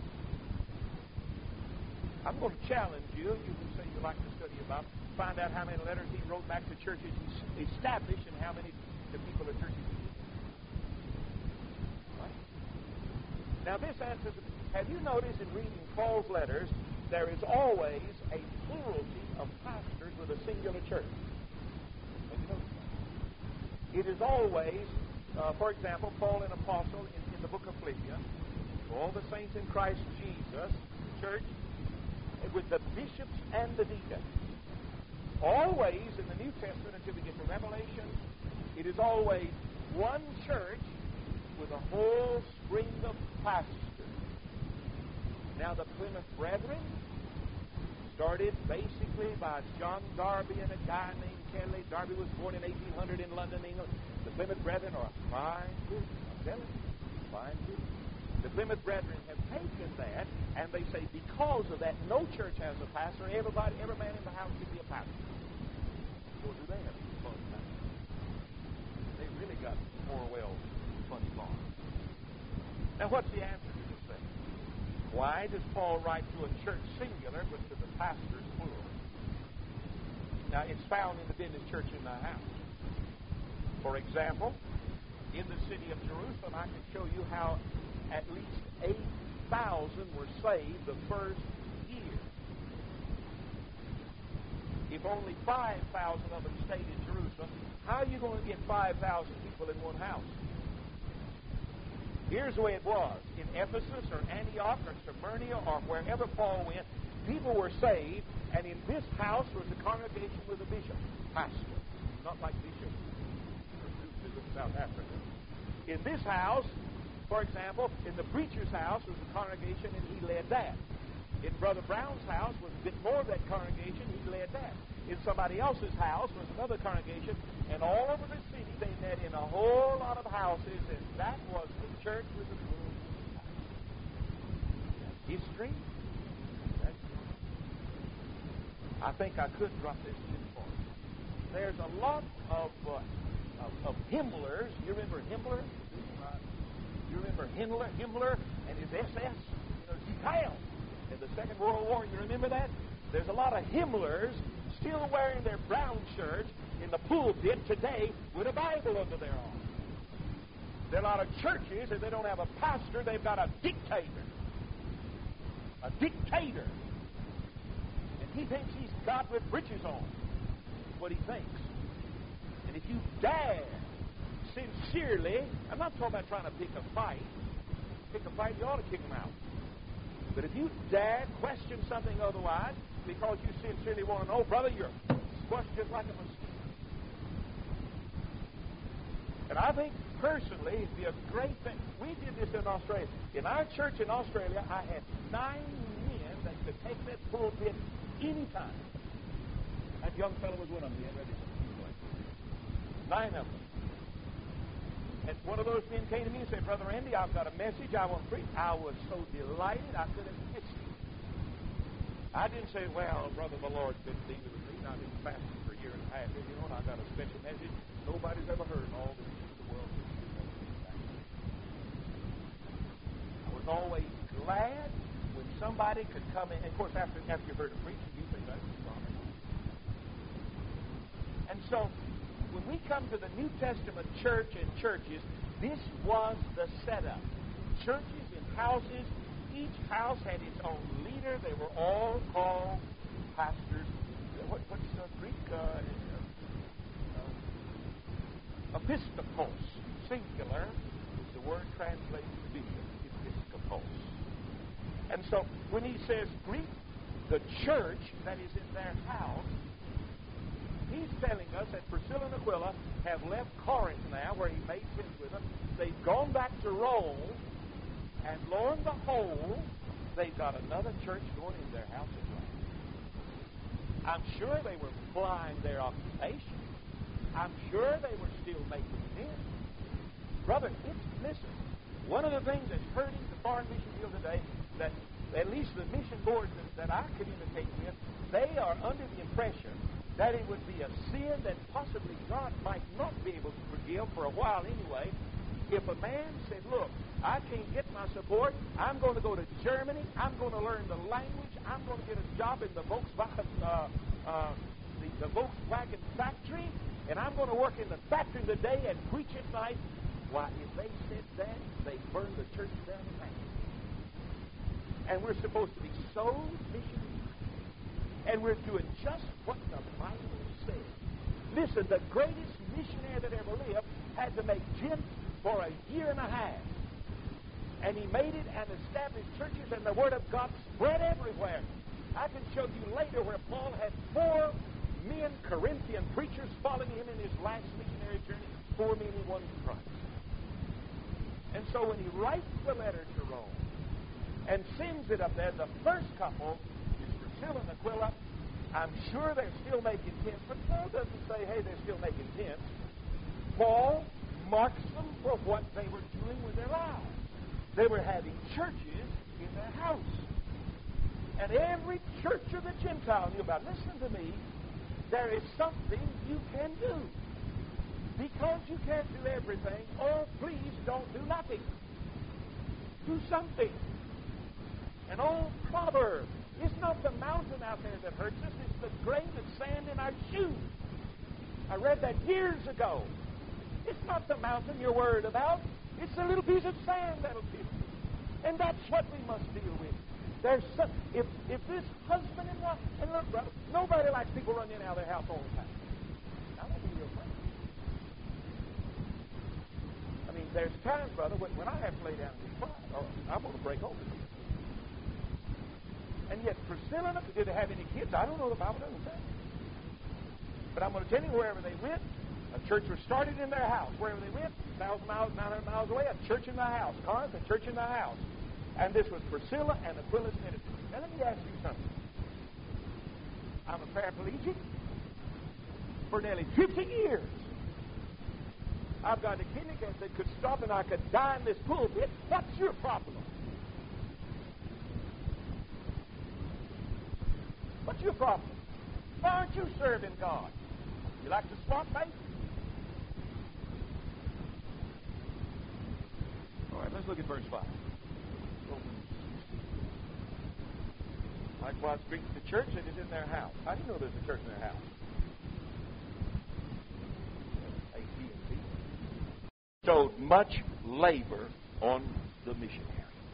I'm going to challenge you, you who say you like to study about, find out how many letters he wrote back to churches he established and how many to people at churches he didn't. Right? Now this answers, have you noticed in reading Paul's letters, there is always a plurality of pastors with a singular church. Have you noticed that? It is always, uh, for example, Paul, an apostle in, in the book of Philippians, all the saints in Christ Jesus, church, with the bishops and the deacons. Always in the New Testament, until we get to Revelation, it is always one church with a whole string of pastors. Now, the Plymouth Brethren started basically by John Darby and a guy named Kelly. Darby was born in eighteen hundred in London, England. The Plymouth Brethren are a fine group. I'm telling you, fine group. The Plymouth Brethren have taken that, and they say because of that, no church has a pastor. Everybody, every man in the house can be a pastor. Well, do they have a fun pastor? They really got Orwell's funny farm. Now, what's the answer to this thing? Why does Paul write to a church singular, but to the pastors plural? Now, it's found in the business church in thy house. For example, in the city of Jerusalem, I can show you how at least eight thousand were saved the first year. If only five thousand of them stayed in Jerusalem, how are you going to get five thousand people in one house? Here's the way it was. In Ephesus or Antioch or Smyrna or wherever Paul went, people were saved, and in this house was a congregation with a bishop, pastor, not like bishop in South Africa. In this house, for example, in the preacher's house was a congregation, and he led that. In Brother Brown's house was a bit more of that congregation, he led that. In somebody else's house was another congregation, and all over the city they met in a whole lot of houses, and that was the church with the full history. That's I think I could drop this in for you. There's a lot of, uh, of, of Himmlers. You remember Himmler? You remember Himmler, Himmler and his S S? You know, Heil in the Second World War. You remember that? There's a lot of Himmlers still wearing their brown shirts in the pulpit today with a Bible under their arm. There are a lot of churches that they don't have a pastor, they've got a dictator. A dictator. And he thinks he's God with breeches on. That's what he thinks. And if you dare sincerely, I'm not talking about trying to pick a fight. Pick a fight, you ought to kick him out. But if you dare question something otherwise, because you sincerely want to know, brother, you're squashed just like a mosquito. And I think, personally, it'd be a great thing. We did this in Australia. In our church in Australia, I had nine men that could take that pulpit anytime. That young fellow was one of them. He had ready to Nine of them. And one of those men came to me and said, Brother Randy, I've got a message I want to preach. I was so delighted I could have missed it. I didn't say, well, brother, the Lord couldn't be with me. I've been fasting for a year and a half. You know, and I got a special message nobody's ever heard in all the history of the world. I was always glad when somebody could come in. And of course, after, after you've heard a preacher, you think that's wrong. And so, when we come to the New Testament church and churches, this was the setup. Churches and houses, each house had its own leader. They were all called pastors. What, what's the Greek? Uh, uh, episcopos, singular, is the word translated to bishop, episcopos. And so, when he says greet the church that is in their house, he's telling us that Priscilla and Aquila have left Corinth now, where he made friends with them. They've gone back to Rome, and lo and behold, they've got another church going in their house as well. I'm sure they were flying their occupation. I'm sure they were still making men. Brother, it's, listen, one of the things that's hurting the foreign mission field today, that at least the mission boards that, that I communicate with, they are under the impression that it would be a sin that possibly God might not be able to forgive for a while anyway, if a man said, look, I can't get my support, I'm going to go to Germany, I'm going to learn the language, I'm going to get a job in the Volkswagen, uh, uh, the, the Volkswagen factory, and I'm going to work in the factory in the day and preach at night. Why, if they said that, they burned the church down in half. And we're supposed to be so missionary. And we're doing just what the Bible says. Listen, the greatest missionary that ever lived had to make gin for a year and a half. And he made it and established churches, and the Word of God spread everywhere. I can show you later where Paul had four men, Corinthian preachers, following him in his last missionary journey. Four men he won to Christ. And so when he writes the letter to Rome and sends it up there, the first couple is Priscilla and Aquila. I'm sure they're still making tents, but Paul doesn't say, hey, they're still making tents. Paul marks them for what they were doing with their lives. They were having churches in their house. And every church of the Gentile knew about it. Listen to me. There is something you can do. Because you can't do everything, oh, please don't do nothing. Do something. An old proverb. It's not the mountain out there that hurts us. It's the grain of sand in our shoes. I read that years ago. It's not the mountain you're worried about. It's the little piece of sand that'll kill you. And that's what we must deal with. There's some, if if this husband and wife, and look, brother, nobody likes people running in and out of their house all the time. Now, that'd be real funny. I mean, there's times, brother, when, when I have to lay down and be quiet, or I'm going to break open. And yet, Priscilla, did they have any kids? I don't know. The Bible doesn't say. But I'm going to tell you, wherever they went, a church was started in their house. Wherever they went, one thousand miles, nine hundred miles away, a church in their house. Corinth, a church in their house. And this was Priscilla and Aquila's ministry. Now, let me ask you something. I'm a paraplegic for nearly fifty years. I've got a kidney cancer that could stop and I could die in this pulpit. What's your problem? What's your problem? Why aren't you serving God? You like to swap faith? All right, let's look at verse five. Likewise, greet the church that is in their house. How do you know there's a church in their house? A T and T showed much labor on the missionary.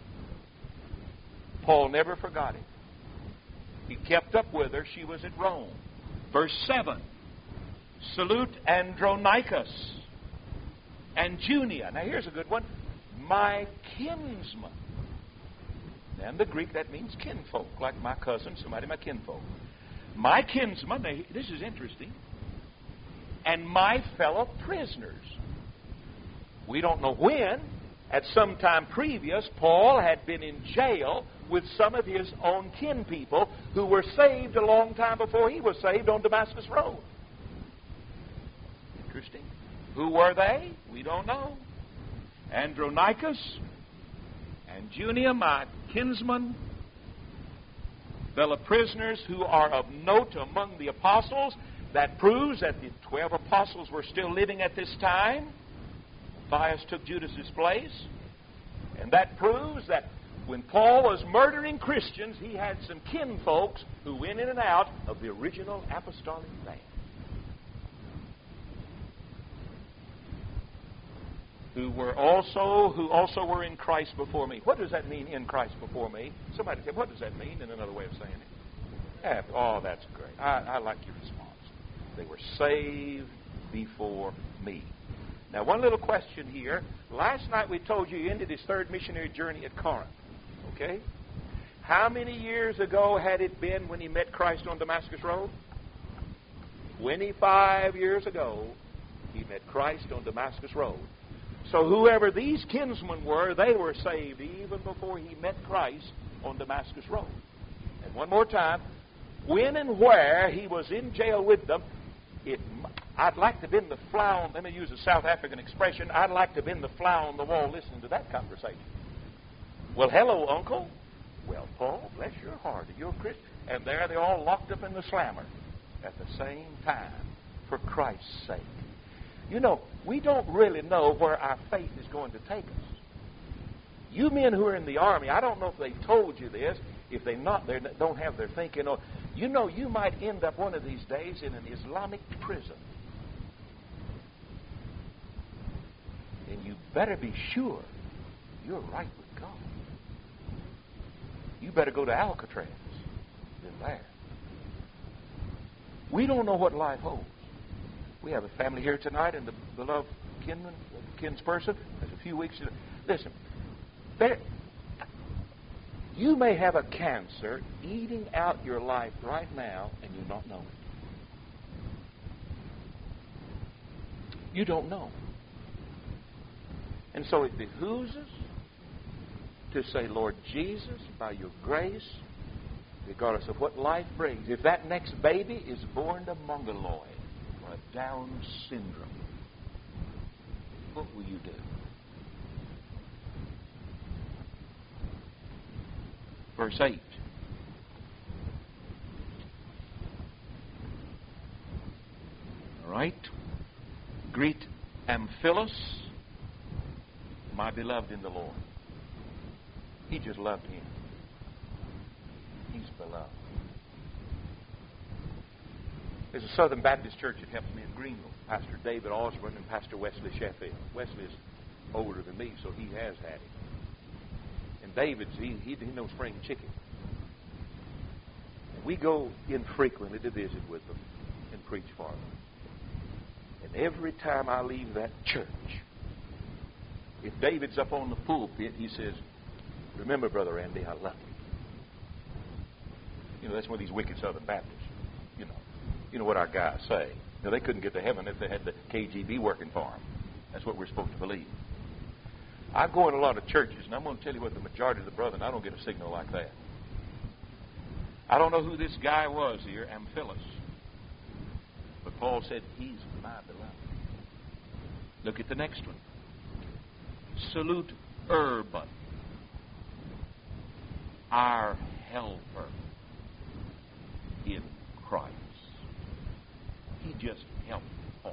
Paul never forgot it. He kept up with her. She was at Rome. Verse seven. Salute Andronicus and Junia. Now here's a good one. My kinsman. And the Greek, that means kinfolk, like my cousin, somebody, my kinfolk. My kinsman, now, this is interesting, and my fellow prisoners. We don't know when. At some time previous, Paul had been in jail with some of his own kin people who were saved a long time before he was saved on Damascus Road. Interesting. Who were they? We don't know. Andronicus and Junia, my kinsmen, fellow prisoners who are of note among the apostles. That proves that the twelve apostles were still living at this time. Matthias took Judas's place. And that proves that when Paul was murdering Christians, he had some kinfolks who went in and out of the original apostolic band. Who were also who also were in Christ before me. What does that mean, in Christ before me? Somebody said, what does that mean, in another way of saying it? Yeah, oh, that's great. I, I like your response. They were saved before me. Now, one little question here. Last night we told you he ended his third missionary journey at Corinth. Okay? How many years ago had it been when he met Christ on Damascus Road? twenty-five years ago, he met Christ on Damascus Road. So whoever these kinsmen were, they were saved even before he met Christ on Damascus Road. And one more time, when and where he was in jail with them, it, I'd like to have been the fly on, let me use a South African expression, I'd like to have been the fly on the wall listening to that conversation. Well, hello, Uncle. Well, Paul, bless your heart, you're a Christian. And there they all locked up in the slammer at the same time for Christ's sake. You know, we don't really know where our faith is going to take us. You men who are in the army, I don't know if they've told you this. If they not, they don't have their thinking. Or, you know, you might end up one of these days in an Islamic prison. And you better be sure you're right with God. You better go to Alcatraz than there. We don't know what life holds. We have a family here tonight, and the beloved kinman, kinsperson, there's a few weeks. Listen, there, you may have a cancer eating out your life right now, and you not know it. You don't know. And so it behooves us to say, Lord Jesus, by your grace, regardless of what life brings, if that next baby is born to mongoloid or a Down syndrome, what will you do? Verse eight. All right. Greet Amphilos, my beloved in the Lord. He just loved him. He's beloved. There's a Southern Baptist church that helps me in Greenville. Pastor David Osborne and Pastor Wesley Sheffield. Wesley is older than me, so he has had it. And David's, he, he, he knows spring chicken. And we go infrequently to visit with them and preach for them. And every time I leave that church, if David's up on the pulpit, he says, remember, Brother Andy, I love you. You know, that's one of these wicked Southern Baptists. You know, you know what our guys say. You know, they couldn't get to heaven if they had the K G B working for them. That's what we're supposed to believe. I go in a lot of churches, and I'm going to tell you what the majority of the brethren, I don't get a signal like that. I don't know who this guy was here, Amphilos. But Paul said, he's my beloved. Look at the next one. Salute Urban, our helper in Christ. He just helped Paul.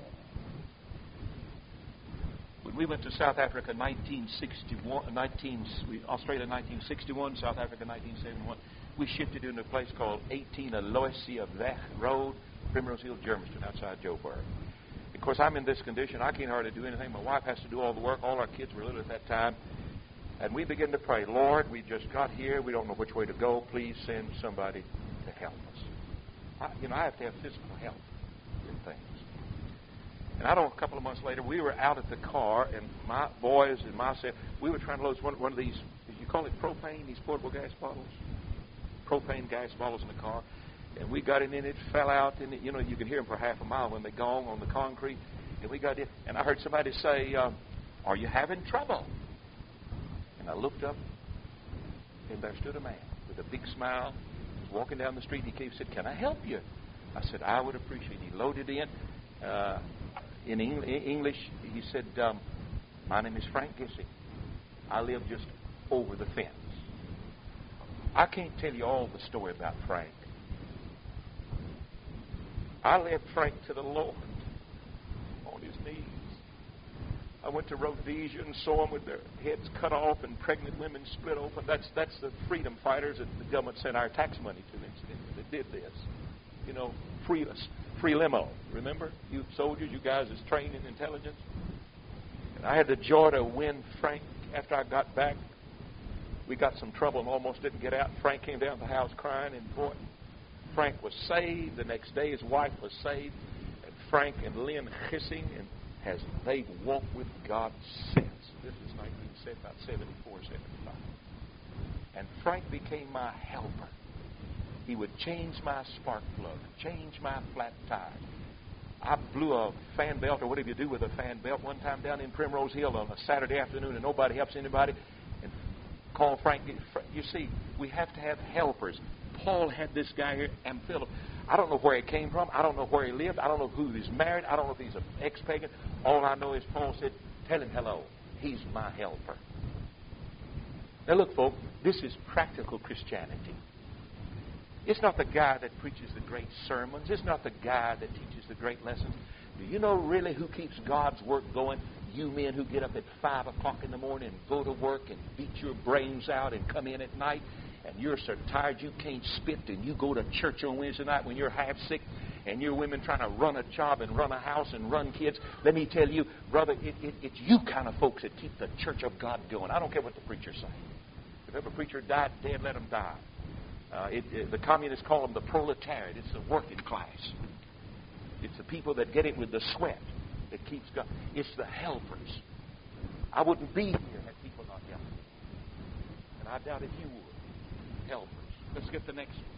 When we went to South Africa in nineteen sixty-one, nineteen, Australia nineteen sixty-one, South Africa nineteen seventy-one, We shifted into a place called eighteen Aloysia Weg Road, Primrose Hill, Germiston, outside Joburg. Of course, I'm in this condition. I can't hardly do anything. My wife has to do all the work. All our kids were little at that time. And we begin to pray, Lord, we just got here. We don't know which way to go. Please send somebody to help us. I, you know, I have to have physical help in things. And I don't know, a couple of months later, we were out at the car, and my boys and myself, we were trying to load one, one of these, you call it propane, these portable gas bottles? Propane gas bottles in the car. And we got it in, it fell out, and it, you know, you can hear them for half a mile when they gong on the concrete. And we got it, and I heard somebody say, uh, are you having trouble? And I looked up, and there stood a man with a big smile. He was walking down the street, and he came and said, can I help you? I said, I would appreciate it. He loaded in. Uh, in Eng- English, he said, um, my name is Frank Gissing. I live just over the fence. I can't tell you all the story about Frank. I led Frank to the Lord on his knees. I went to Rhodesia and saw them with their heads cut off and pregnant women split open. That's that's the freedom fighters that the government sent our tax money to, incidentally, that did this. You know, free free limo. Remember? You soldiers, you guys is trained in intelligence. And I had the joy to win Frank after I got back. We got some trouble and almost didn't get out. Frank came down to the house crying, and boy, Frank was saved. The next day his wife was saved. And Frank and Lynn Gissing, and has they walked with God since. This is nineteen seventy, about seventy-four, seventy-five. And Frank became my helper. He would change my spark plug, change my flat tire. I blew a fan belt, or whatever you do with a fan belt, one time down in Primrose Hill on a Saturday afternoon, and nobody helps anybody. And call Frank. You see, we have to have helpers. Paul had this guy here, and Philip. I don't know where he came from. I don't know where he lived. I don't know who he's married. I don't know if he's an ex-pagan. All I know is Paul said, tell him hello. He's my helper. Now look, folks, this is practical Christianity. It's not the guy that preaches the great sermons. It's not the guy that teaches the great lessons. Do you know really who keeps God's work going? You men who get up at five o'clock in the morning and go to work and beat your brains out and come in at night, and you're so tired you can't spit, and you go to church on Wednesday night when you're half sick, and your women trying to run a job and run a house and run kids. Let me tell you, brother, it, it, it's you kind of folks that keep the church of God going. I don't care what the preachers say. If ever a preacher died dead, let him die. Uh, it, it, the communists call them the proletariat. It's the working class. It's the people that get it with the sweat that keeps God. It's the helpers. I wouldn't be here had people not helped me. And I doubt if you would. Helpers. Let's get the next one.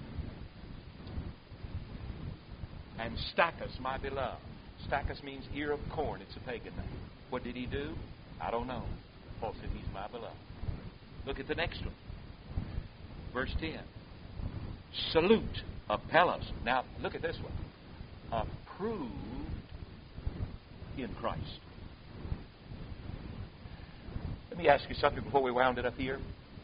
And Stachys, my beloved. Stachys means ear of corn. It's a pagan name. What did he do? I don't know. Paul said he's my beloved. Look at the next one. Verse ten. Salute Apollos. Now, look at this one. Approved in Christ. Let me ask you something before we wound it up here.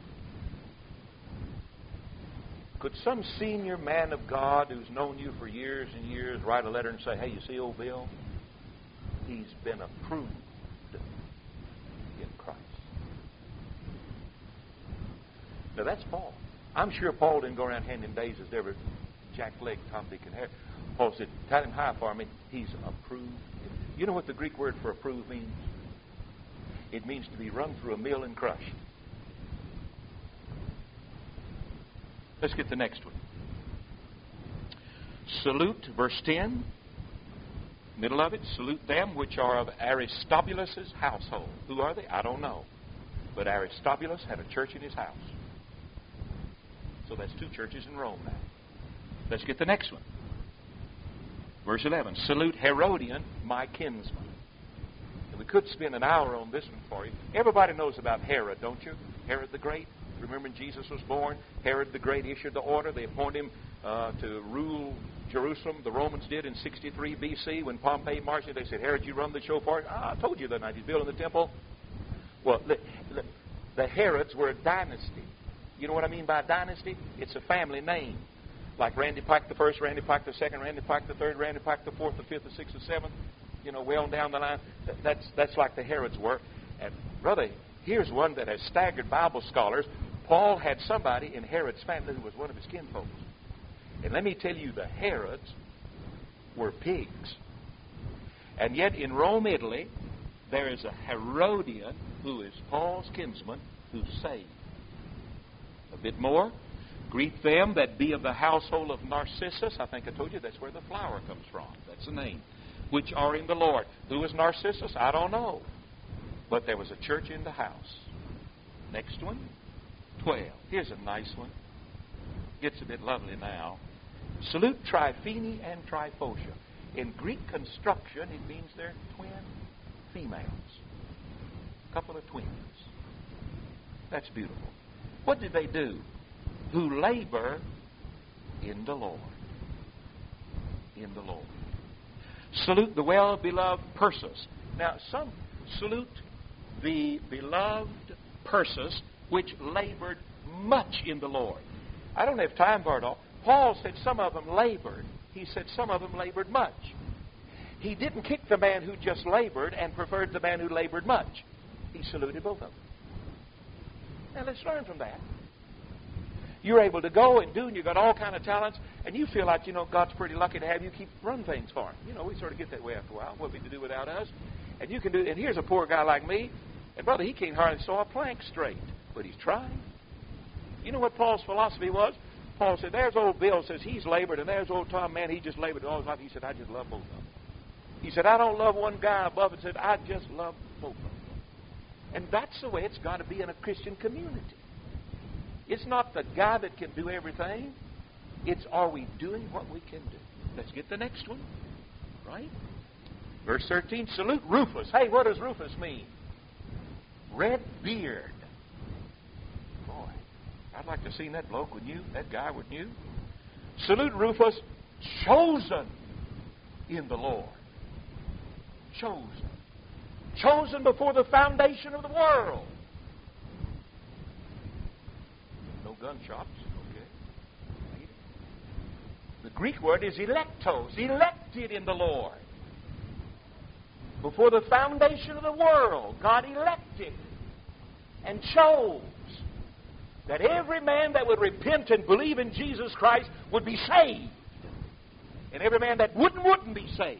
Could some senior man of God who's known you for years and years write a letter and say, hey, you see old Bill? He's been approved in Christ. Now, that's Paul. I'm sure Paul didn't go around handing daisies to every Jack Leg, Tom, Dick, and Harry. Paul said, tell him high for me. He's approved. You know what the Greek word for approved means? It means to be run through a mill and crushed. Let's get the next one. Salute, verse ten, middle of it, salute them which are of Aristobulus' household. Who are they? I don't know. But Aristobulus had a church in his house. So that's two churches in Rome now. Let's get the next one. Verse eleven. Salute Herodian, my kinsman. And we could spend an hour on this one for you. Everybody knows about Herod, don't you? Herod the Great. Remember when Jesus was born? Herod the Great issued the order. They appointed him uh, to rule Jerusalem. The Romans did in sixty-three B C when Pompey marched. They said, Herod, you run the show for it. Ah, I told you that night he's building the temple. Well, the, the, the Herods were a dynasty. You know what I mean by dynasty? It's a family name. Like Randy Pike the first, Randy Pike the second, Randy Pike the third, Randy Pike the fourth, the fifth, the sixth, the seventh. You know, way on down the line. That's, that's like the Herods were. And, brother, here's one that has staggered Bible scholars. Paul had somebody in Herod's family who was one of his kinfolks. And let me tell you, the Herods were pigs. And yet in Rome, Italy, there is a Herodian who is Paul's kinsman who's saved. A bit more. Greet them that be of the household of Narcissus. I think I told you that's where the flower comes from. That's the name. Which are in the Lord. Who is Narcissus? I don't know. But there was a church in the house. Next one, twelve. Here's a nice one. Gets a bit lovely now. Salute Tryphene and Tryphosa. In Greek construction, it means they're twin females. A couple of twins. That's beautiful. What did they do? Who labor in the Lord. In the Lord. Salute the well-beloved Persis. Now, some salute the beloved Persis, which labored much in the Lord. I don't have time for it all. Paul said some of them labored. He said some of them labored much. He didn't kick the man who just labored and preferred the man who labored much. He saluted both of them. Now let's learn from that. You're able to go and do, and you've got all kind of talents, and you feel like, you know, God's pretty lucky to have you keep run things for Him. You know, we sort of get that way after a while. What we to do without us? And you can do. And here's a poor guy like me, and brother, he can't hardly saw a plank straight, but he's trying. You know what Paul's philosophy was? Paul said, "There's old Bill says he's labored, and there's old Tom, man, he just labored all his life." He said, "I just love both of them." He said, "I don't love one guy above it." He said, "I just love both of them." And that's the way it's got to be in a Christian community. It's not the guy that can do everything. It's, are we doing what we can do? Let's get the next one. Right? Verse thirteen, salute Rufus. Hey, what does Rufus mean? Red beard. Boy, I'd like to see that bloke, wouldn't you? That guy, wouldn't you? Salute Rufus, chosen in the Lord. Chosen. Chosen before the foundation of the world. No gun shops. Okay. The Greek word is electos. Elected in the Lord. Before the foundation of the world, God elected and chose that every man that would repent and believe in Jesus Christ would be saved. And every man that wouldn't, wouldn't be saved.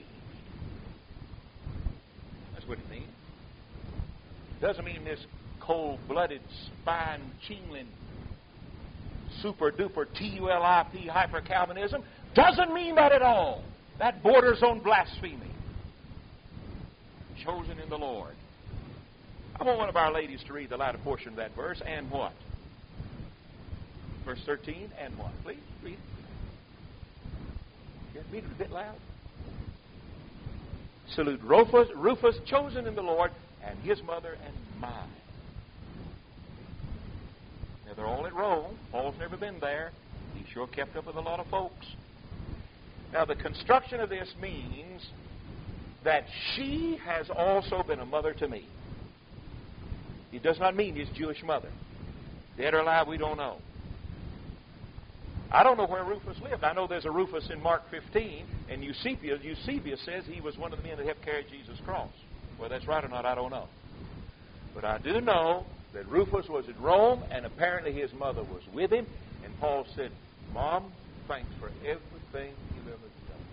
That's what it means. It doesn't mean this cold-blooded, spine-chingling, super-duper T U L I P hyper-Calvinism. Doesn't mean that at all. That borders on blasphemy. Chosen in the Lord. I want one of our ladies to read the latter portion of that verse. And what? Verse thirteen. And what? Please, read it. Yeah, read it a bit loud. Salute Rufus, Rufus, chosen in the Lord, and his mother and mine. Now, they're all at Rome. Paul's never been there. He sure kept up with a lot of folks. Now, the construction of this means that she has also been a mother to me. It does not mean his Jewish mother. Dead or alive, we don't know. I don't know where Rufus lived. I know there's a Rufus in Mark fifteen, and Eusebius, Eusebius says he was one of the men that helped carry Jesus' cross. Whether that's right or not, I don't know. But I do know that Rufus was in Rome, and apparently his mother was with him, and Paul said, "Mom, thanks for everything you've ever done."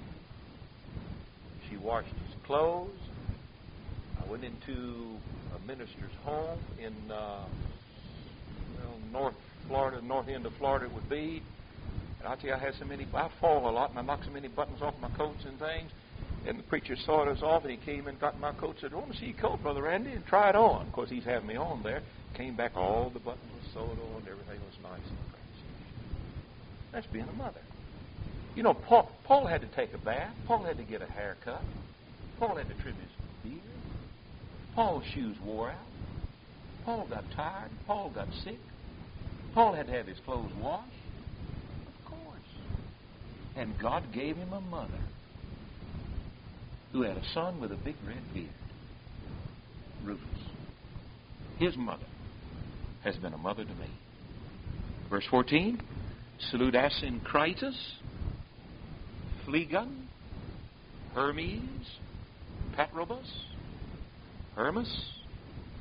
She washed his clothes. I went into a minister's home in uh, well, North Florida, north end of Florida it would be. And I tell you, I had so many, I fall a lot, and I knock so many buttons off my coats and things. And the preacher saw it was off, and he came and got my coat and said, "I want to see your coat, Brother Randy," and try it on. Of course, he's having me on there. Came back, all the buttons were sewed on, everything was nice and fancy. That's being a mother. You know, Paul, Paul had to take a bath. Paul had to get a haircut. Paul had to trim his beard. Paul's shoes wore out. Paul got tired. Paul got sick. Paul had to have his clothes washed. Of course. And God gave him a mother who had a son with a big red beard. Rufus. His mother has been a mother to me. Verse fourteen. Salute Asyncritus, Phlegon, Hermes, Patrobus, Hermas,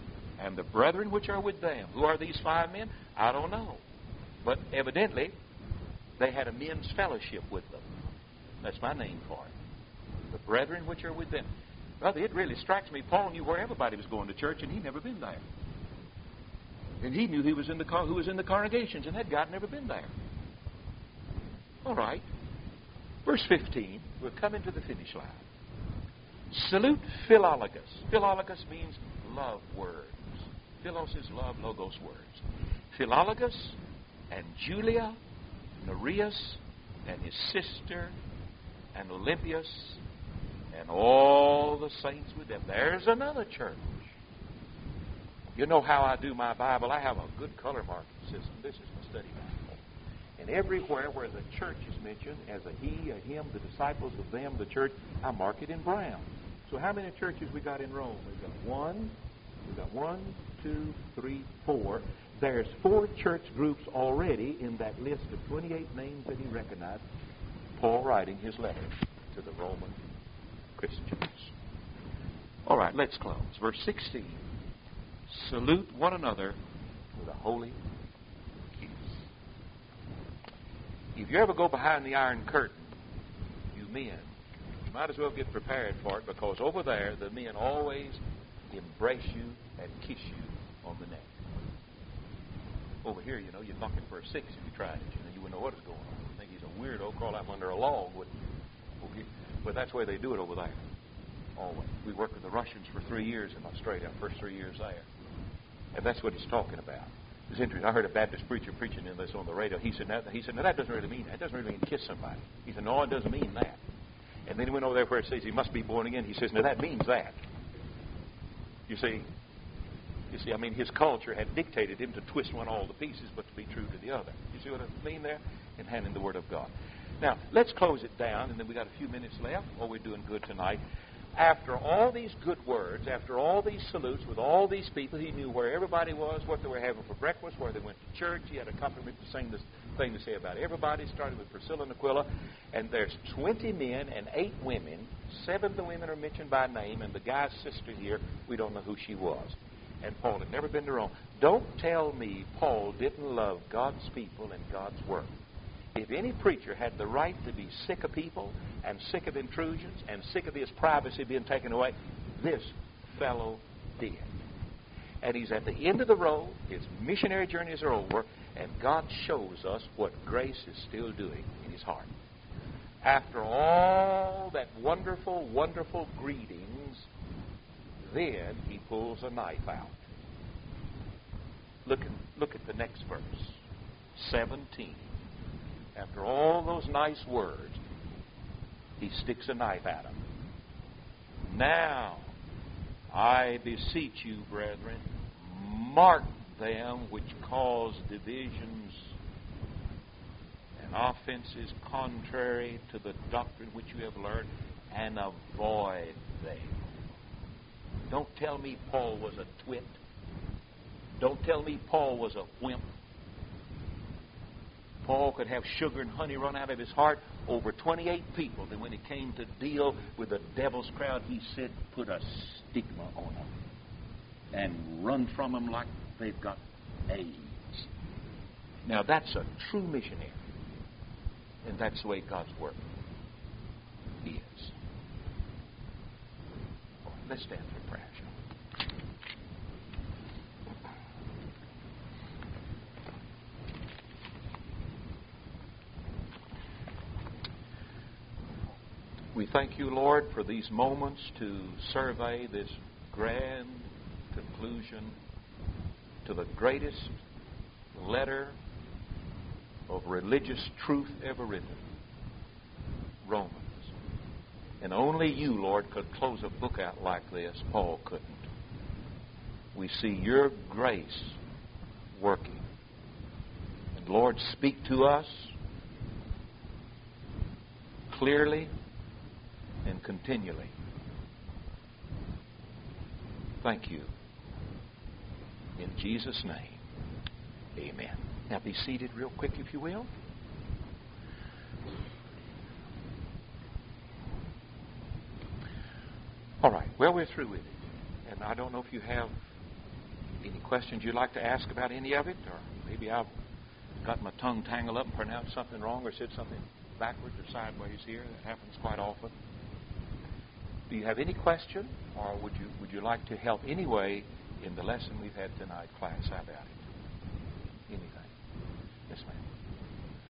and the brethren which are with them. Who are these five men? I don't know. But evidently, they had a men's fellowship with them. That's my name for it. The brethren which are with them. Brother, it really strikes me. Paul knew where everybody was going to church, and he'd never been there. And he knew he was in the who was in the congregations, and that guy had never been there. All right. Verse fifteen. We're coming to the finish line. Salute Philologus. Philologus means love words. Philos is love, logos words. Philologus and Julia, Nereus and his sister, and Olympias, and all the saints with them. There's another church. You know how I do my Bible? I have a good color marking system. This is my study Bible. And everywhere where the church is mentioned as a he, a him, the disciples of them, the church, I mark it in brown. So how many churches we got in Rome? We've got one, we've got one, two, three, four. There's four church groups already in that list of twenty-eight names that he recognized. Paul writing his letter to the Roman Christians. All right, let's close. Verse sixteen. Salute one another with a holy kiss. If you ever go behind the Iron Curtain, you men, you might as well get prepared for it, because over there the men always embrace you and kiss you on the neck. Over here, you know, you're knocking for a six if you tried it. You know, you wouldn't know what is going on. You think he's a weirdo, crawl out under a log. Wouldn't you? But that's the way they do it over there. Always. We worked with the Russians for three years in Australia, our first three years there. And that's what he's talking about. It's interesting. I heard a Baptist preacher preaching in this on the radio. He said, he said, no, that doesn't really mean that. It doesn't really mean kiss somebody. He said, no, it doesn't mean that. And then he went over there where it says he must be born again. He says, no, that means that. You see, you see, I mean, his culture had dictated him to twist one all to pieces, but to be true to the other. You see what I mean there? In handing the Word of God. Now, let's close it down, and then we got a few minutes left. Oh, we're doing good tonight. After all these good words, after all these salutes with all these people, he knew where everybody was, what they were having for breakfast, where they went to church. He had a compliment to sing this thing to say about everybody, starting with Priscilla and Aquila. And there's twenty men and eight women. Seven of the women are mentioned by name, and the guy's sister here, we don't know who she was. And Paul had never been to Rome. Don't tell me Paul didn't love God's people and God's work. If any preacher had the right to be sick of people and sick of intrusions and sick of his privacy being taken away, this fellow did. And he's at the end of the road. His missionary journeys are over, and God shows us what grace is still doing in his heart. After all that wonderful, wonderful greetings, then he pulls a knife out. Look at, look at the next verse, seventeen. After all those nice words, he sticks a knife at them. Now, I beseech you, brethren, mark them which cause divisions and offenses contrary to the doctrine which you have learned, and avoid them. Don't tell me Paul was a twit. Don't tell me Paul was a wimp. Paul could have sugar and honey run out of his heart over twenty-eight people. Then when it came to deal with the devil's crowd, he said, put a stigma on them and run from them like they've got AIDS. Now that's a true missionary. And that's the way God's work is. Let's stand for prayer, shall we? We thank you, Lord, for these moments to survey this grand conclusion to the greatest letter of religious truth ever written, Romans. And only you, Lord, could close a book out like this. Paul couldn't. We see your grace working. And Lord, speak to us clearly and continually. Thank you. In Jesus' name, amen. Now be seated real quick, if you will. All right. Well, we're through with it. And I don't know if you have Any questions you'd like to ask about any of it? Or maybe I've got my tongue tangled up and pronounced something wrong or said something backwards or sideways here. That happens quite often. Do you have any question, or would you would you like to help anyway in the lesson we've had tonight, class? How about it? Anything?